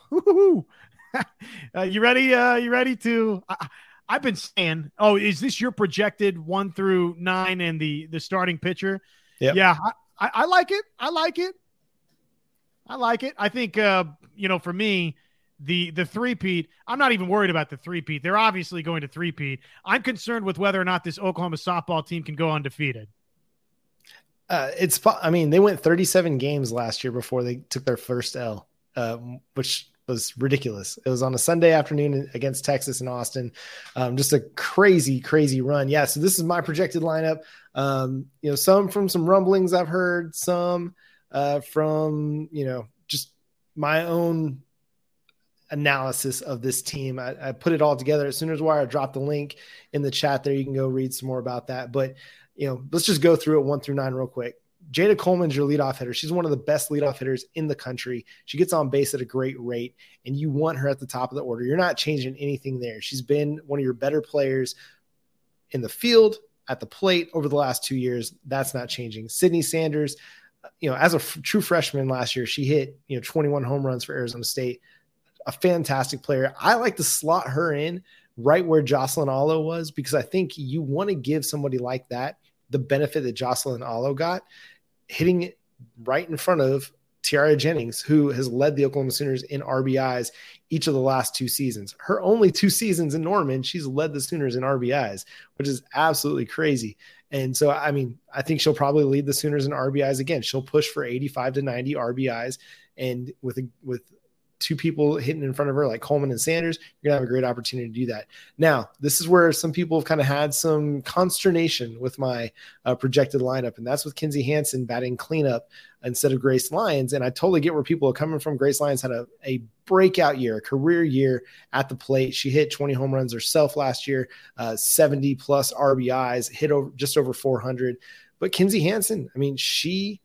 uh, you ready? Uh, you ready to, I, I've been saying, oh, is this your projected one through nine and the, the starting pitcher? Yep. Yeah. I, I like it. I like it. I like it. I think, uh, you know, for me, the the three-peat, I'm not even worried about the three-peat. They're obviously going to three-peat. I'm concerned with whether or not this Oklahoma softball team can go undefeated. Uh, it's, I mean, they went thirty-seven games last year before they took their first L, uh, which was ridiculous. It was on a Sunday afternoon against Texas and Austin. Um, just a crazy, crazy run. Yeah. So this is my projected lineup. Um, you know, some from some rumblings I've heard, some uh, from, you know, just my own analysis of this team. I, I put it all together. As soon as Wire dropped the link in the chat there, you can go read some more about that. But, you know, let's just go through it one through nine real quick. Jada Coleman's your leadoff hitter. She's one of the best leadoff hitters in the country. She gets on base at a great rate, and you want her at the top of the order. You're not changing anything there. She's been one of your better players in the field, at the plate over the last two years. That's not changing. Sydney Sanders, you know, as a f- true freshman last year, she hit, you know, twenty-one home runs for Arizona State. A fantastic player. I like to slot her in right where Jocelyn Allo was, because I think you want to give somebody like that the benefit that Jocelyn Allo got, hitting it right in front of Tiara Jennings, who has led the Oklahoma Sooners in R B Is each of the last two seasons. Her only two seasons in Norman, she's led the Sooners in R B Is, which is absolutely crazy. And so, I mean, I think she'll probably lead the Sooners in R B Is again. She'll push for eighty-five to ninety R B Is, and with a, with two people hitting in front of her like Coleman and Sanders, you're gonna have a great opportunity to do that. Now, this is where some people have kind of had some consternation with my uh, projected lineup, and that's with Kinsey Hansen batting cleanup instead of Grace Lyons. And I totally get where people are coming from. Grace Lyons had a, a breakout year, a career year at the plate. She hit twenty home runs herself last year, uh, seventy plus R B Is, hit over just over four hundred. But Kinsey Hansen, I mean, she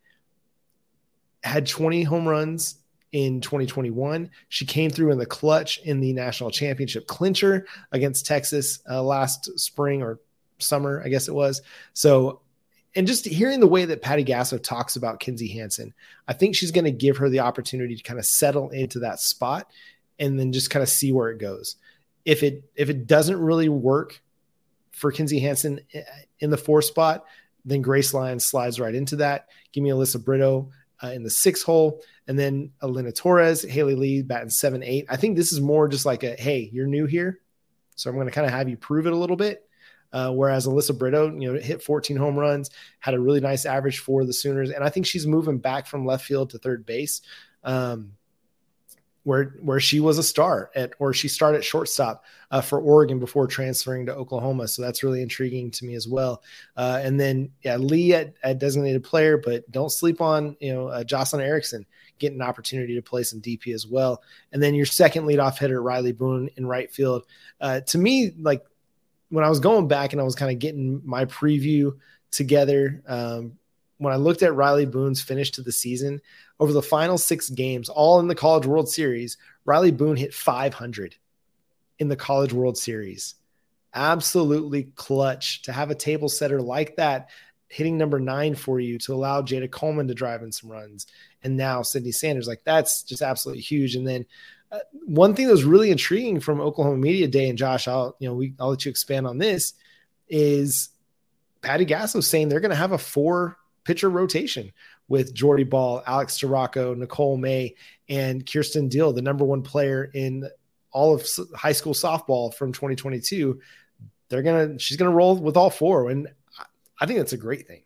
had twenty home runs in twenty twenty-one. She came through in the clutch in the national championship clincher against Texas uh, last spring or summer, I guess it was. So, and just hearing the way that Patty Gasso talks about Kinsey Hansen, I think she's going to give her the opportunity to kind of settle into that spot and then just kind of see where it goes. if it if it doesn't really work for Kinsey Hansen in the four spot, then Grace Lyons slides right into that. Give me Alyssa Brito uh, in the six hole, and then Elena Torres, Haley Lee batting seven, eight. I think this is more just like a, hey, you're new here, so I'm going to kind of have you prove it a little bit. Uh, whereas Alyssa Brito, you know, hit fourteen home runs, had a really nice average for the Sooners, and I think she's moving back from left field to third base, um, where where she was a star at, or she started at shortstop uh, for Oregon before transferring to Oklahoma. So that's really intriguing to me as well. Uh, and then yeah, Lee at, at designated player, but don't sleep on you know uh, Jocelyn Erickson getting an opportunity to play some D P as well. And then your second leadoff hitter, Riley Boone in right field. Uh, to me, like. When I was going back and I was kind of getting my preview together, um, when I looked at Riley Boone's finish to the season, over the final six games, all in the College World Series, Riley Boone hit five hundred in the College World Series. Absolutely clutch to have a table setter like that hitting number nine for you to allow Jada Coleman to drive in some runs. And now Sydney Sanders, like that's just absolutely huge. And then Uh, one thing that was really intriguing from Oklahoma Media Day, and Josh, I'll you know we I'll let you expand on this, is Patty Gasso saying they're going to have a four pitcher rotation with Jordy Ball, Alex Storako, Nicole May, and Kirsten Deal, the number one player in all of high school softball from twenty twenty-two. They're gonna she's gonna roll with all four, and I think that's a great thing.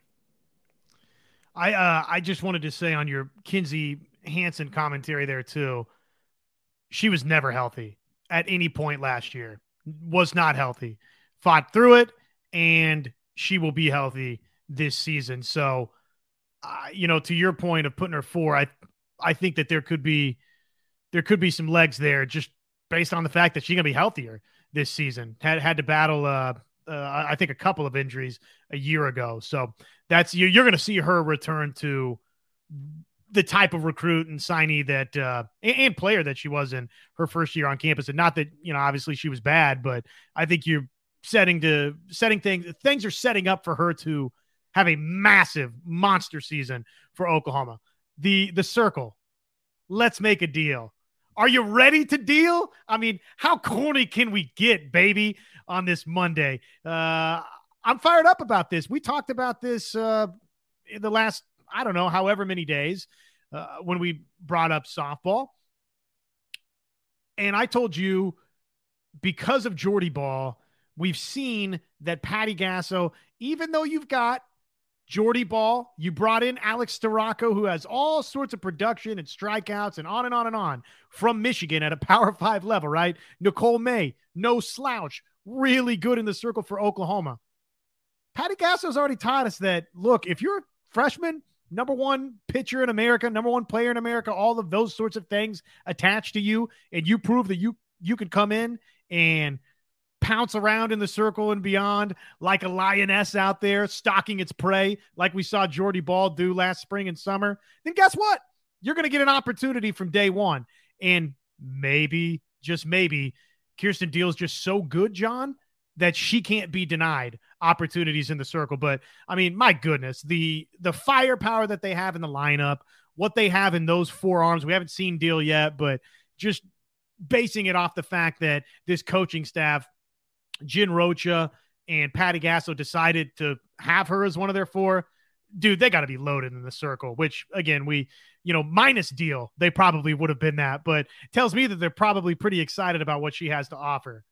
I uh, I just wanted to say on your Kinsey Hansen commentary there too. She was never healthy at any point last year, was not healthy, fought through it, and she will be healthy this season. So, uh, you know, to your point of putting her four, I, I think that there could be, there could be some legs there just based on the fact that she's going to be healthier this season. Had, had to battle, uh, uh, I think a couple of injuries a year ago. So that's, you're, you're going to see her return to the type of recruit and signee that uh and, and player that she was in her first year on campus. And not that, you know, obviously she was bad, but I think you're setting to setting things, things are setting up for her to have a massive monster season for Oklahoma. The, the circle, let's make a deal. Are you ready to deal? I mean, how corny can we get, baby, on this Monday? Uh, I'm fired up about this. We talked about this uh, in the last, I don't know, however many days uh, when we brought up softball. And I told you, because of Jordy Ball, we've seen that Patty Gasso, even though you've got Jordy Ball, you brought in Alex Storako, who has all sorts of production and strikeouts and on and on and on from Michigan at a Power Five level, right? Nicole May, no slouch, really good in the circle for Oklahoma. Patty Gasso's already taught us that, look, if you're a freshman, number one pitcher in America, number one player in America, all of those sorts of things attached to you, and you prove that you you could come in and pounce around in the circle and beyond like a lioness out there stalking its prey, like we saw Jordy Ball do last spring and summer, then guess what? You're going to get an opportunity from day one. And maybe, just maybe, Kirsten Deal's just so good, John, that she can't be denied opportunities in the circle. But I mean, my goodness, the the firepower that they have in the lineup, what they have in those four arms, we haven't seen Deal yet, but just basing it off the fact that this coaching staff, Jen Rocha and Patty Gasso, decided to have her as one of their four, dude, they got to be loaded in the circle, which again, we, you know, minus Deal, they probably would have been that, but tells me that they're probably pretty excited about what she has to offer.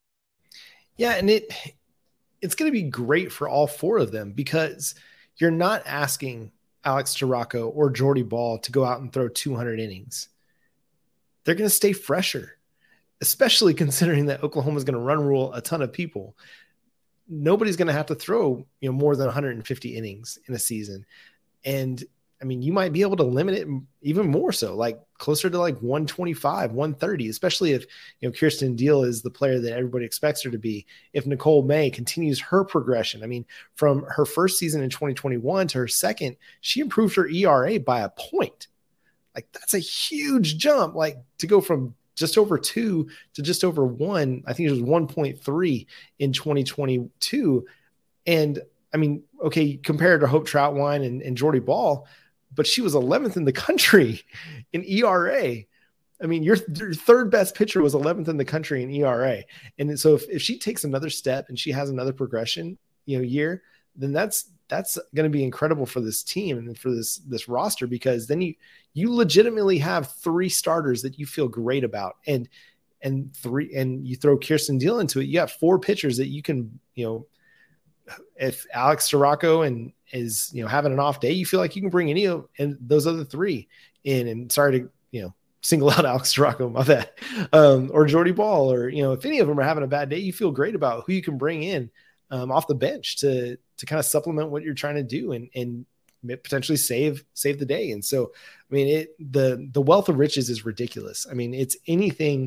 Yeah, and it it's going to be great for all four of them because you're not asking Alex Storako or Jordy Ball to go out and throw two hundred innings. They're going to stay fresher, especially considering that Oklahoma is going to run rule a ton of people. Nobody's going to have to throw, you know, more than one hundred fifty innings in a season. And I mean, you might be able to limit it even more so, like closer to like one twenty-five, one thirty, especially if, you know, Kirsten Deal is the player that everybody expects her to be. If Nicole May continues her progression, I mean, from her first season in twenty twenty-one to her second, she improved her E R A by a point. Like that's a huge jump, like to go from just over two to just over one. I think it was one point three in twenty twenty-two. And I mean, okay, compared to Hope Troutwine and, and Jordy Ball, but she was eleventh in the country in E R A. I mean, your, your third best pitcher was eleventh in the country in E R A. And so if, if she takes another step and she has another progression, you know, year, then that's, that's going to be incredible for this team and for this, this roster, because then you, you legitimately have three starters that you feel great about. And, and three, and you throw Kirsten Deal into it. You got four pitchers that you can, you know, if Alex Storako and is, you know, having an off day, you feel like you can bring any of and those other three in. And sorry to, you know, single out Alex Storako, my bad, um, or Jordy Ball, or, you know, if any of them are having a bad day, you feel great about who you can bring in um, off the bench to, to kind of supplement what you're trying to do and, and potentially save, save the day. And so, I mean, it, the, the wealth of riches is ridiculous. I mean, it's anything.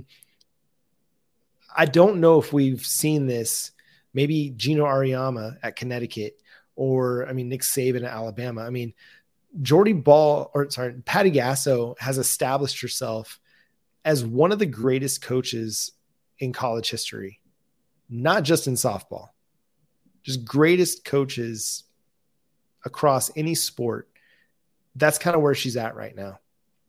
I don't know if we've seen this, maybe Gino Auriemma at Connecticut, or, I mean, Nick Saban at Alabama. I mean, Jordy Ball, or sorry, Patty Gasso has established herself as one of the greatest coaches in college history, not just in softball, just greatest coaches across any sport. That's kind of where she's at right now.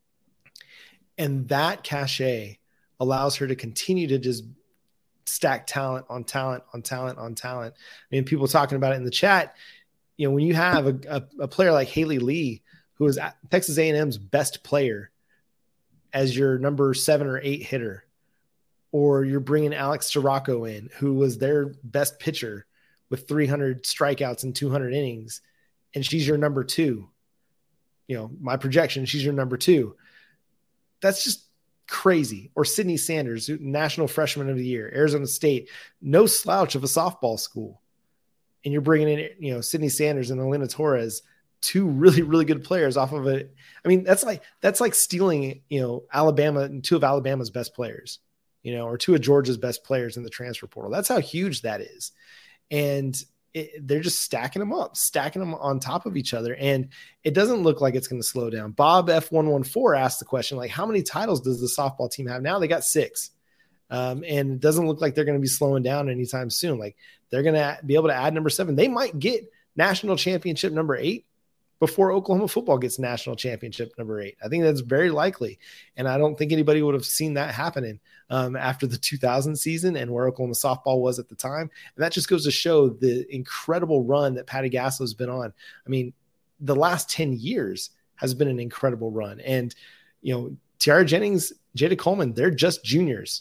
And that cachet allows her to continue to just stack talent on talent on talent on talent. I mean, people talking about it in the chat, you know, when you have a, a, a player like Haley Lee, who is Texas A and M's best player, as your number seven or eight hitter, or you're bringing Alex Storako in, who was their best pitcher with three hundred strikeouts and two hundred innings, and she's your number two, you know, my projection, she's your number two. That's just crazy. Or Sydney Sanders, National Freshman of the Year, Arizona State, no slouch of a softball school. And you're bringing in, you know, Sydney Sanders and Elena Torres, two really, really good players off of it. I mean, that's like, that's like stealing, you know, Alabama and two of Alabama's best players, you know, or two of Georgia's best players in the transfer portal. That's how huge that is. And it, they're just stacking them up, stacking them on top of each other. And it doesn't look like it's going to slow down. Bob F one one four asked the question, like, how many titles does the softball team have now? They got six. Um, and it doesn't look like they're going to be slowing down anytime soon. Like, they're going to be able to add number seven. They might get national championship number eight before Oklahoma football gets national championship number eight. I think that's very likely. And I don't think anybody would have seen that happening um, after the two thousand season and where Oklahoma softball was at the time. And that just goes to show the incredible run that Patty Gasso has been on. I mean, the last ten years has been an incredible run. And, you know, Tiara Jennings, Jada Coleman, they're just juniors.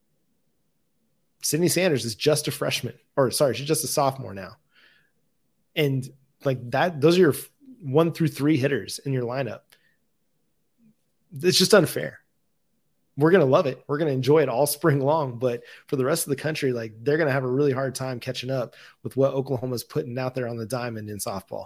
Sydney Sanders is just a freshman, or sorry, she's just a sophomore now. And like that, those are your one through three hitters in your lineup. It's just unfair. We're going to love it. We're going to enjoy it all spring long, but for the rest of the country, like, they're going to have a really hard time catching up with what Oklahoma's putting out there on the diamond in softball.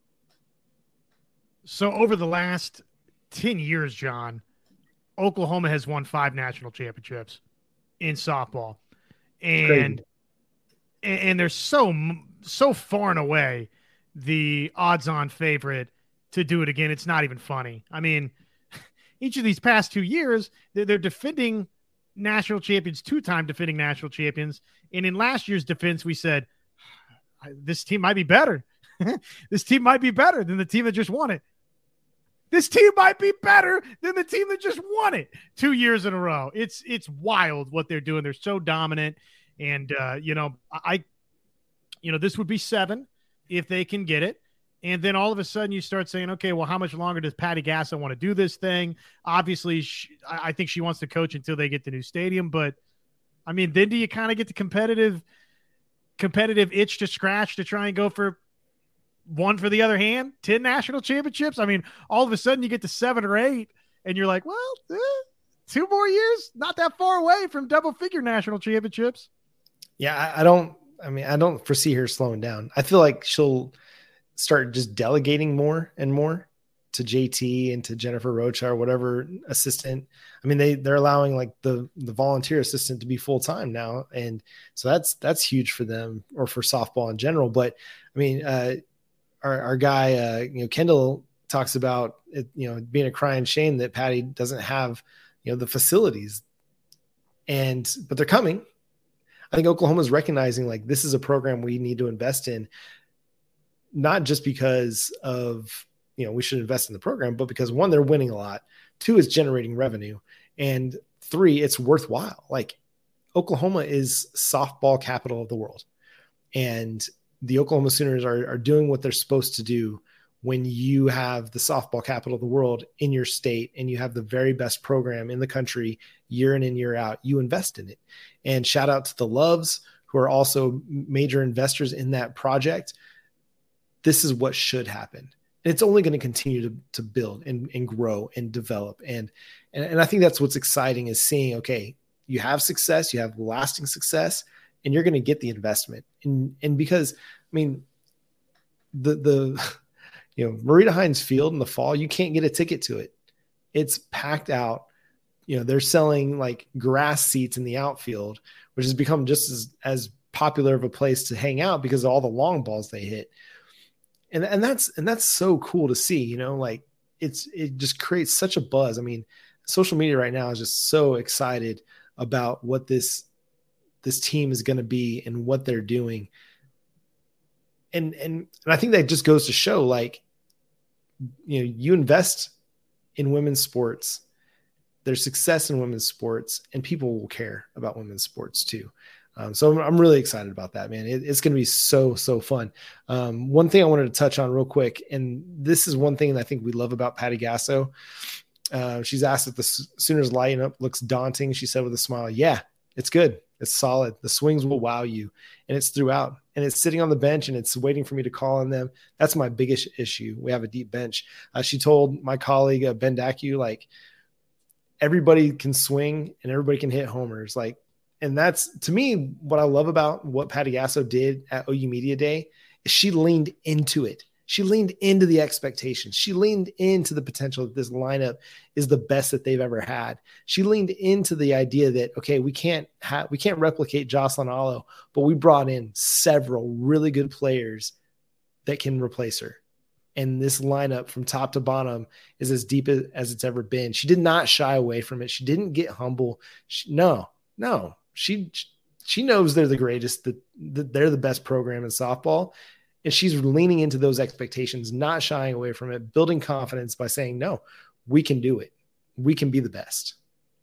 So over the last ten years, John, Oklahoma has won five national championships in softball. And, and they're so, so far and away the odds-on favorite to do it again. It's not even funny. I mean, each of these past two years, they're, they're defending national champions, two-time defending national champions. And in last year's defense, we said, this team might be better. This team might be better than the team that just won it. This team might be better than the team that just won it two years in a row. It's it's wild what they're doing. They're so dominant. And, uh, you know, I, you know, this would be seven if they can get it. And then all of a sudden you start saying, okay, well, how much longer does Patty Gasso want to do this thing? Obviously, she, I think she wants to coach until they get the new stadium. But, I mean, then do you kind of get the competitive competitive itch to scratch to try and go for one for the other hand, ten national championships? I mean, all of a sudden you get to seven or eight, and you're like, well, eh, two more years, not that far away from double-figure national championships. Yeah, I, I don't – I mean, I don't foresee her slowing down. I feel like she'll – start just delegating more and more to J T and to Jennifer Rocha or whatever assistant. I mean, they they're allowing like the, the volunteer assistant to be full-time now. And so that's, that's huge for them or for softball in general. But I mean, uh, our, our guy, uh, you know, Kendall talks about it, you know, being a crying shame that Patty doesn't have, you know, the facilities and, but they're coming. I think Oklahoma's recognizing like, this is a program we need to invest in. Not just because of, you know, we should invest in the program, but because one, they're winning a lot. Two, is generating revenue. And three, it's worthwhile. Like Oklahoma is softball capital of the world. And the Oklahoma Sooners are, are doing what they're supposed to do when you have the softball capital of the world in your state and you have the very best program in the country year in and year out. You invest in it. And shout out to the Loves, who are also major investors in that project. This is what should happen. It's only going to continue to, to build and, and grow and develop. And, and, and I think that's what's exciting, is seeing, okay, you have success, you have lasting success, and you're going to get the investment. And, and because, I mean, the, the, you know, Marita Hines Field in the fall, you can't get a ticket to it. It's packed out. You know, they're selling like grass seats in the outfield, which has become just as, as popular of a place to hang out because of all the long balls they hit. And, and that's, and that's so cool to see, you know, like it's, it just creates such a buzz. I mean, social media right now is just so excited about what this, this team is going to be and what they're doing. And, and, and I think that just goes to show, like, you know, you invest in women's sports, there's success in women's sports, and people will care about women's sports too. Um, so I'm, I'm really excited about that, man. It, it's going to be so, so fun. Um, one thing I wanted to touch on real quick, and this is one thing that I think we love about Patty Gasso. Uh, she's asked if the Sooners lineup looks daunting. She said with a smile, yeah, it's good. It's solid. The swings will wow you. And it's throughout. And it's sitting on the bench and it's waiting for me to call on them. That's my biggest issue. We have a deep bench. Uh, she told my colleague, uh, Ben Dacu, like, everybody can swing and everybody can hit homers. Like, and that's, to me, what I love about what Patty Gasso did at O U Media Day is she leaned into it. She leaned into the expectations. She leaned into the potential that this lineup is the best that they've ever had. She leaned into the idea that, okay, we can't have, we can't replicate Jocelyn Alo, but we brought in several really good players that can replace her. And this lineup from top to bottom is as deep as, as it's ever been. She did not shy away from it. She didn't get humble. She, no, no, she, she knows they're the greatest, that, that they're the best program in softball. And she's leaning into those expectations, not shying away from it, building confidence by saying, no, we can do it. We can be the best.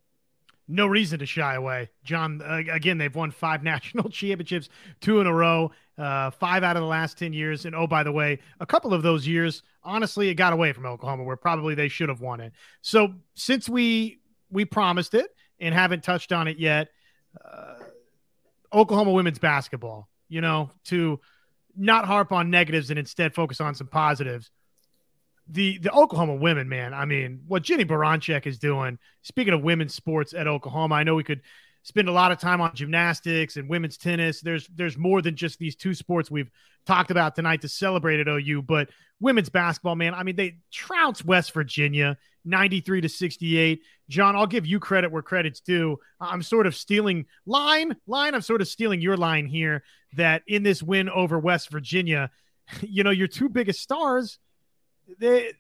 No reason to shy away. John, uh, again, they've won five national championships, two in a row, uh, five out of the last ten years. And, oh, by the way, a couple of those years, honestly, it got away from Oklahoma where probably they should have won it. So since we we promised it and haven't touched on it yet, uh, Oklahoma women's basketball, you know, to not harp on negatives and instead focus on some positives. The the Oklahoma women, man, I mean, what Jenny Baranczyk is doing, speaking of women's sports at Oklahoma, I know we could spend a lot of time on gymnastics and women's tennis. There's there's more than just these two sports we've talked about tonight to celebrate at O U, but women's basketball, man, I mean, they trounced West Virginia ninety-three to sixty-eight. John, I'll give you credit where credit's due. I'm sort of stealing line, line, I'm sort of stealing your line here that in this win over West Virginia, you know, your two biggest stars, they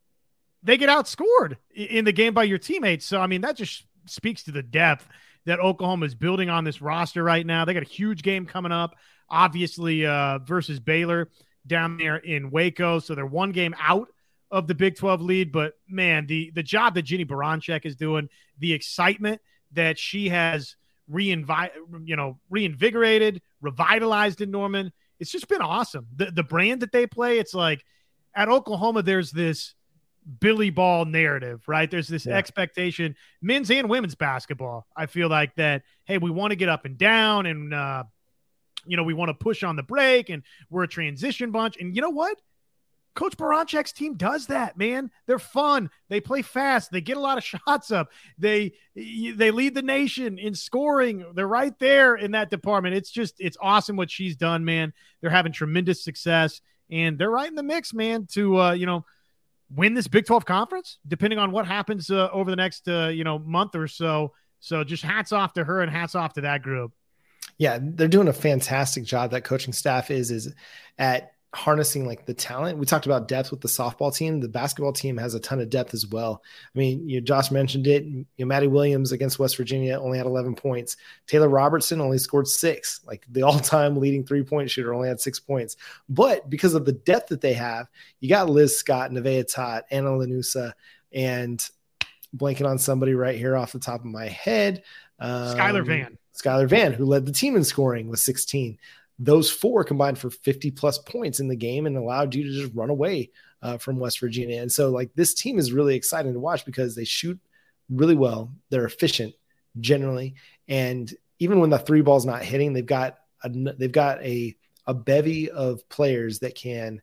they get outscored in the game by your teammates. So, I mean, that just speaks to the depth that Oklahoma is building on this roster right now. They got a huge game coming up, obviously, uh, versus Baylor down there in Waco. So they're one game out of the Big twelve lead. But, man, the, the job that Jenny Baranczyk is doing, the excitement that she has reinvi- you know, reinvigorated, revitalized in Norman, it's just been awesome. The, the brand that they play, it's like, at Oklahoma, there's this Billy Ball narrative, right? There's this yeah. expectation, men's and women's basketball. I feel like that, hey, we want to get up and down and, uh, you know, we want to push on the break and we're a transition bunch. And you know what? Coach Baranczyk's team does that, man. They're fun. They play fast. They get a lot of shots up. They they lead the nation in scoring. They're right there in that department. It's just, it's awesome what she's done, man. They're having tremendous success. And they're right in the mix, man, to, uh, you know, win this Big twelve conference, depending on what happens uh, over the next, uh, you know, month or so. So just hats off to her and hats off to that group. Yeah, they're doing a fantastic job. That coaching staff is, is at harnessing like the talent. We talked about depth with the softball team. The basketball team has a ton of depth as well. I mean, you know, Josh mentioned it. You know, Maddie Williams against West Virginia only had eleven points. Taylor Robertson only scored six. Like the all-time leading three-point shooter only had six points. But because of the depth that they have, you got Liz Scott, Nevaeh Tot, Anna Lanusa, and blanking on somebody right here off the top of my head. Um, Skylar Van. Skylar Van, who led the team in scoring with sixteen. Those four combined for fifty plus points in the game and allowed you to just run away uh, from West Virginia. And so like this team is really exciting to watch because they shoot really well. They're efficient generally. And even when the three ball's not hitting, they've got a, they've got a, a bevy of players that can,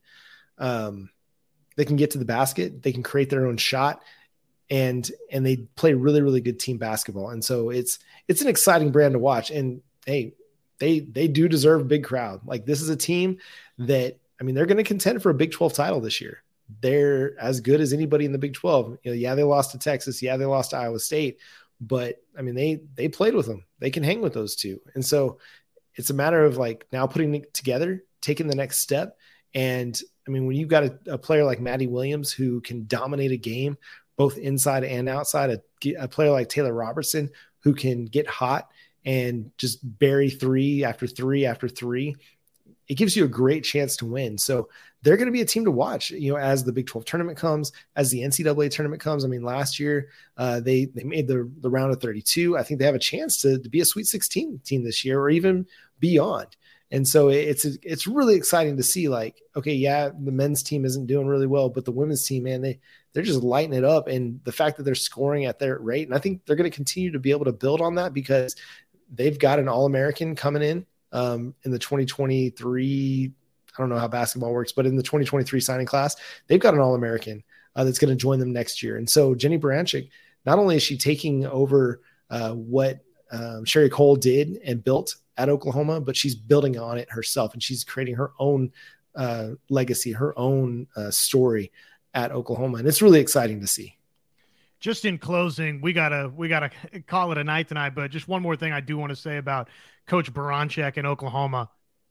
um, they can get to the basket. They can create their own shot, and, and they play really, really good team basketball. And so it's, it's an exciting brand to watch. And hey, they, they do deserve a big crowd. Like this is a team that, I mean, they're going to contend for a Big twelve title this year. They're as good as anybody in the Big twelve. You know, yeah, they lost to Texas. Yeah, they lost to Iowa State, but I mean, they, they played with them. They can hang with those two. And so it's a matter of like now putting it together, taking the next step. And I mean, when you've got a, a player like Maddie Williams who can dominate a game, both inside and outside, a, a player like Taylor Robertson who can get hot and just bury three after three after three, it gives you a great chance to win. So they're going to be a team to watch, you know, as the Big twelve tournament comes, as the N C double A tournament comes. I mean, last year uh, they, they made the, the round of thirty-two. I think they have a chance to, to be a Sweet sixteen team this year or even beyond. And so it's, it's really exciting to see like, okay, yeah, the men's team isn't doing really well, but the women's team, man, they, they're just lighting it up. And the fact that they're scoring at their rate, and I think they're going to continue to be able to build on that because they've got an All-American coming in um, in the twenty twenty-three. I don't know how basketball works, but in the twenty twenty-three signing class, they've got an All-American uh, that's going to join them next year. And so Jennie Baranczyk, not only is she taking over uh, what um, Sherri Coale did and built at Oklahoma, but she's building on it herself, and she's creating her own uh, legacy, her own uh, story at Oklahoma. And it's really exciting to see. Just in closing, we gotta we gotta call it a night tonight. But just one more thing I do want to say about Coach Baranczyk in Oklahoma.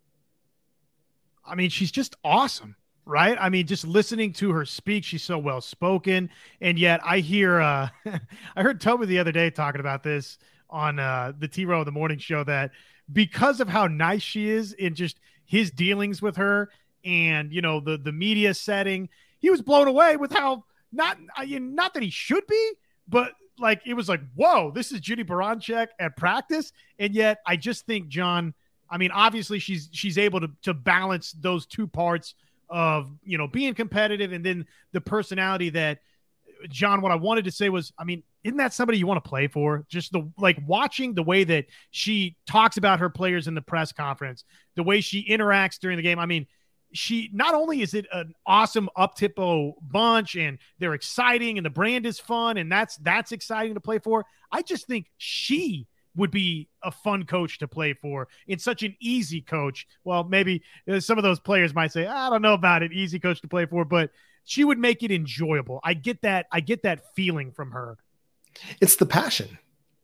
I mean, she's just awesome, right? I mean, just listening to her speak, she's so well spoken. And yet, I hear uh, I heard Toby the other day talking about this on uh, the T Row in the Morning Show that because of how nice she is in just his dealings with her and you know the the media setting, he was blown away with how. Not, not that he should be, but like it was like, whoa, this is Jennie Baranczyk at practice. And yet I just think, John, I mean, obviously she's she's able to to balance those two parts of, you know, being competitive and then the personality that, John, what I wanted to say was, I mean, isn't that somebody you want to play for? Just the like watching the way that she talks about her players in the press conference, the way she interacts during the game. I mean, she not only is it an awesome up-tempo bunch and they're exciting and the brand is fun and that's that's exciting to play for. I just think she would be a fun coach to play for and such an easy coach. Well, maybe some of those players might say, I don't know about it, easy coach to play for, but she would make it enjoyable. I get that. I get that feeling from her. It's the passion.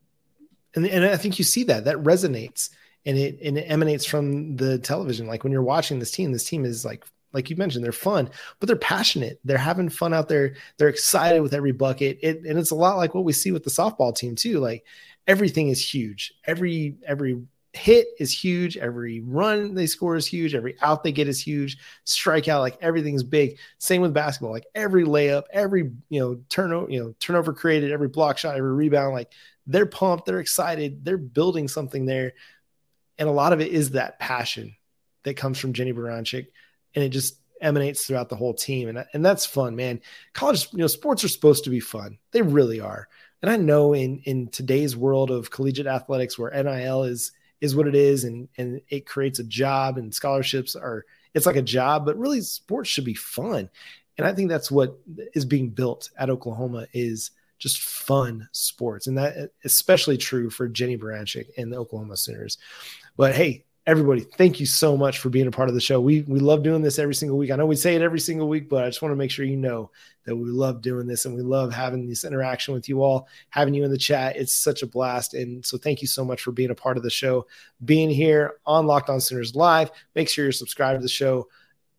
And, and I think you see that, that resonates. And it, and it emanates from the television. Like when you're watching this team, this team is like, like you mentioned, they're fun, but they're passionate. They're having fun out there. They're excited with every bucket. It, and it's a lot like what we see with the softball team too. Like everything is huge. Every, every hit is huge. Every run they score is huge. Every out they get is huge. Strikeout, like everything's big. Same with basketball. Like every layup, every, you know, turnover, you know, turnover created, every block shot, every rebound, like they're pumped. They're excited. They're building something there. And a lot of it is that passion that comes from Jennie Baranczyk, and it just emanates throughout the whole team. And, and that's fun, man. College, you know, sports are supposed to be fun. They really are. And I know in, in today's world of collegiate athletics where N I L is, is what it is, and, and it creates a job and scholarships are, it's like a job, but really sports should be fun. And I think that's what is being built at Oklahoma is just fun sports. And that especially true for Jennie Baranczyk and the Oklahoma Sooners. But hey, everybody, thank you so much for being a part of the show. We we love doing this every single week. I know we say it every single week, but I just want to make sure you know that we love doing this and we love having this interaction with you all, having you in the chat. It's such a blast. And so thank you so much for being a part of the show, being here on Locked On Sooners Live. Make sure you're subscribed to the show.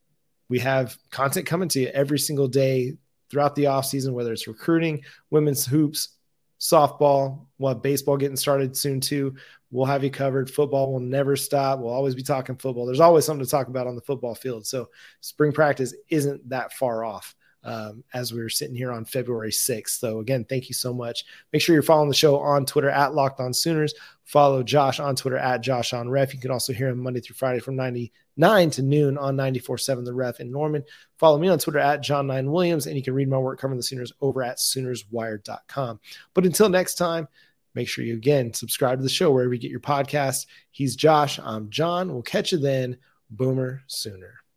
We have content coming to you every single day throughout the offseason, whether it's recruiting, women's hoops, softball, we'll have baseball getting started soon too. We'll have you covered. Football will never stop. We'll always be talking football. There's always something to talk about on the football field. So spring practice isn't that far off. um, as we were sitting here on February sixth. So again, thank you so much. Make sure you're following the show on Twitter at Locked On Sooners. Follow Josh on Twitter at Josh on Ref. You can also hear him Monday through Friday from ninety-nine to noon on ninety-four point seven The Ref in Norman. Follow me on Twitter at John nine Williams, and you can read my work covering the Sooners over at Sooners Wire dot com. But until next time, make sure you again subscribe to the show wherever you get your podcast. He's Josh. I'm John. We'll catch you then. Boomer Sooner.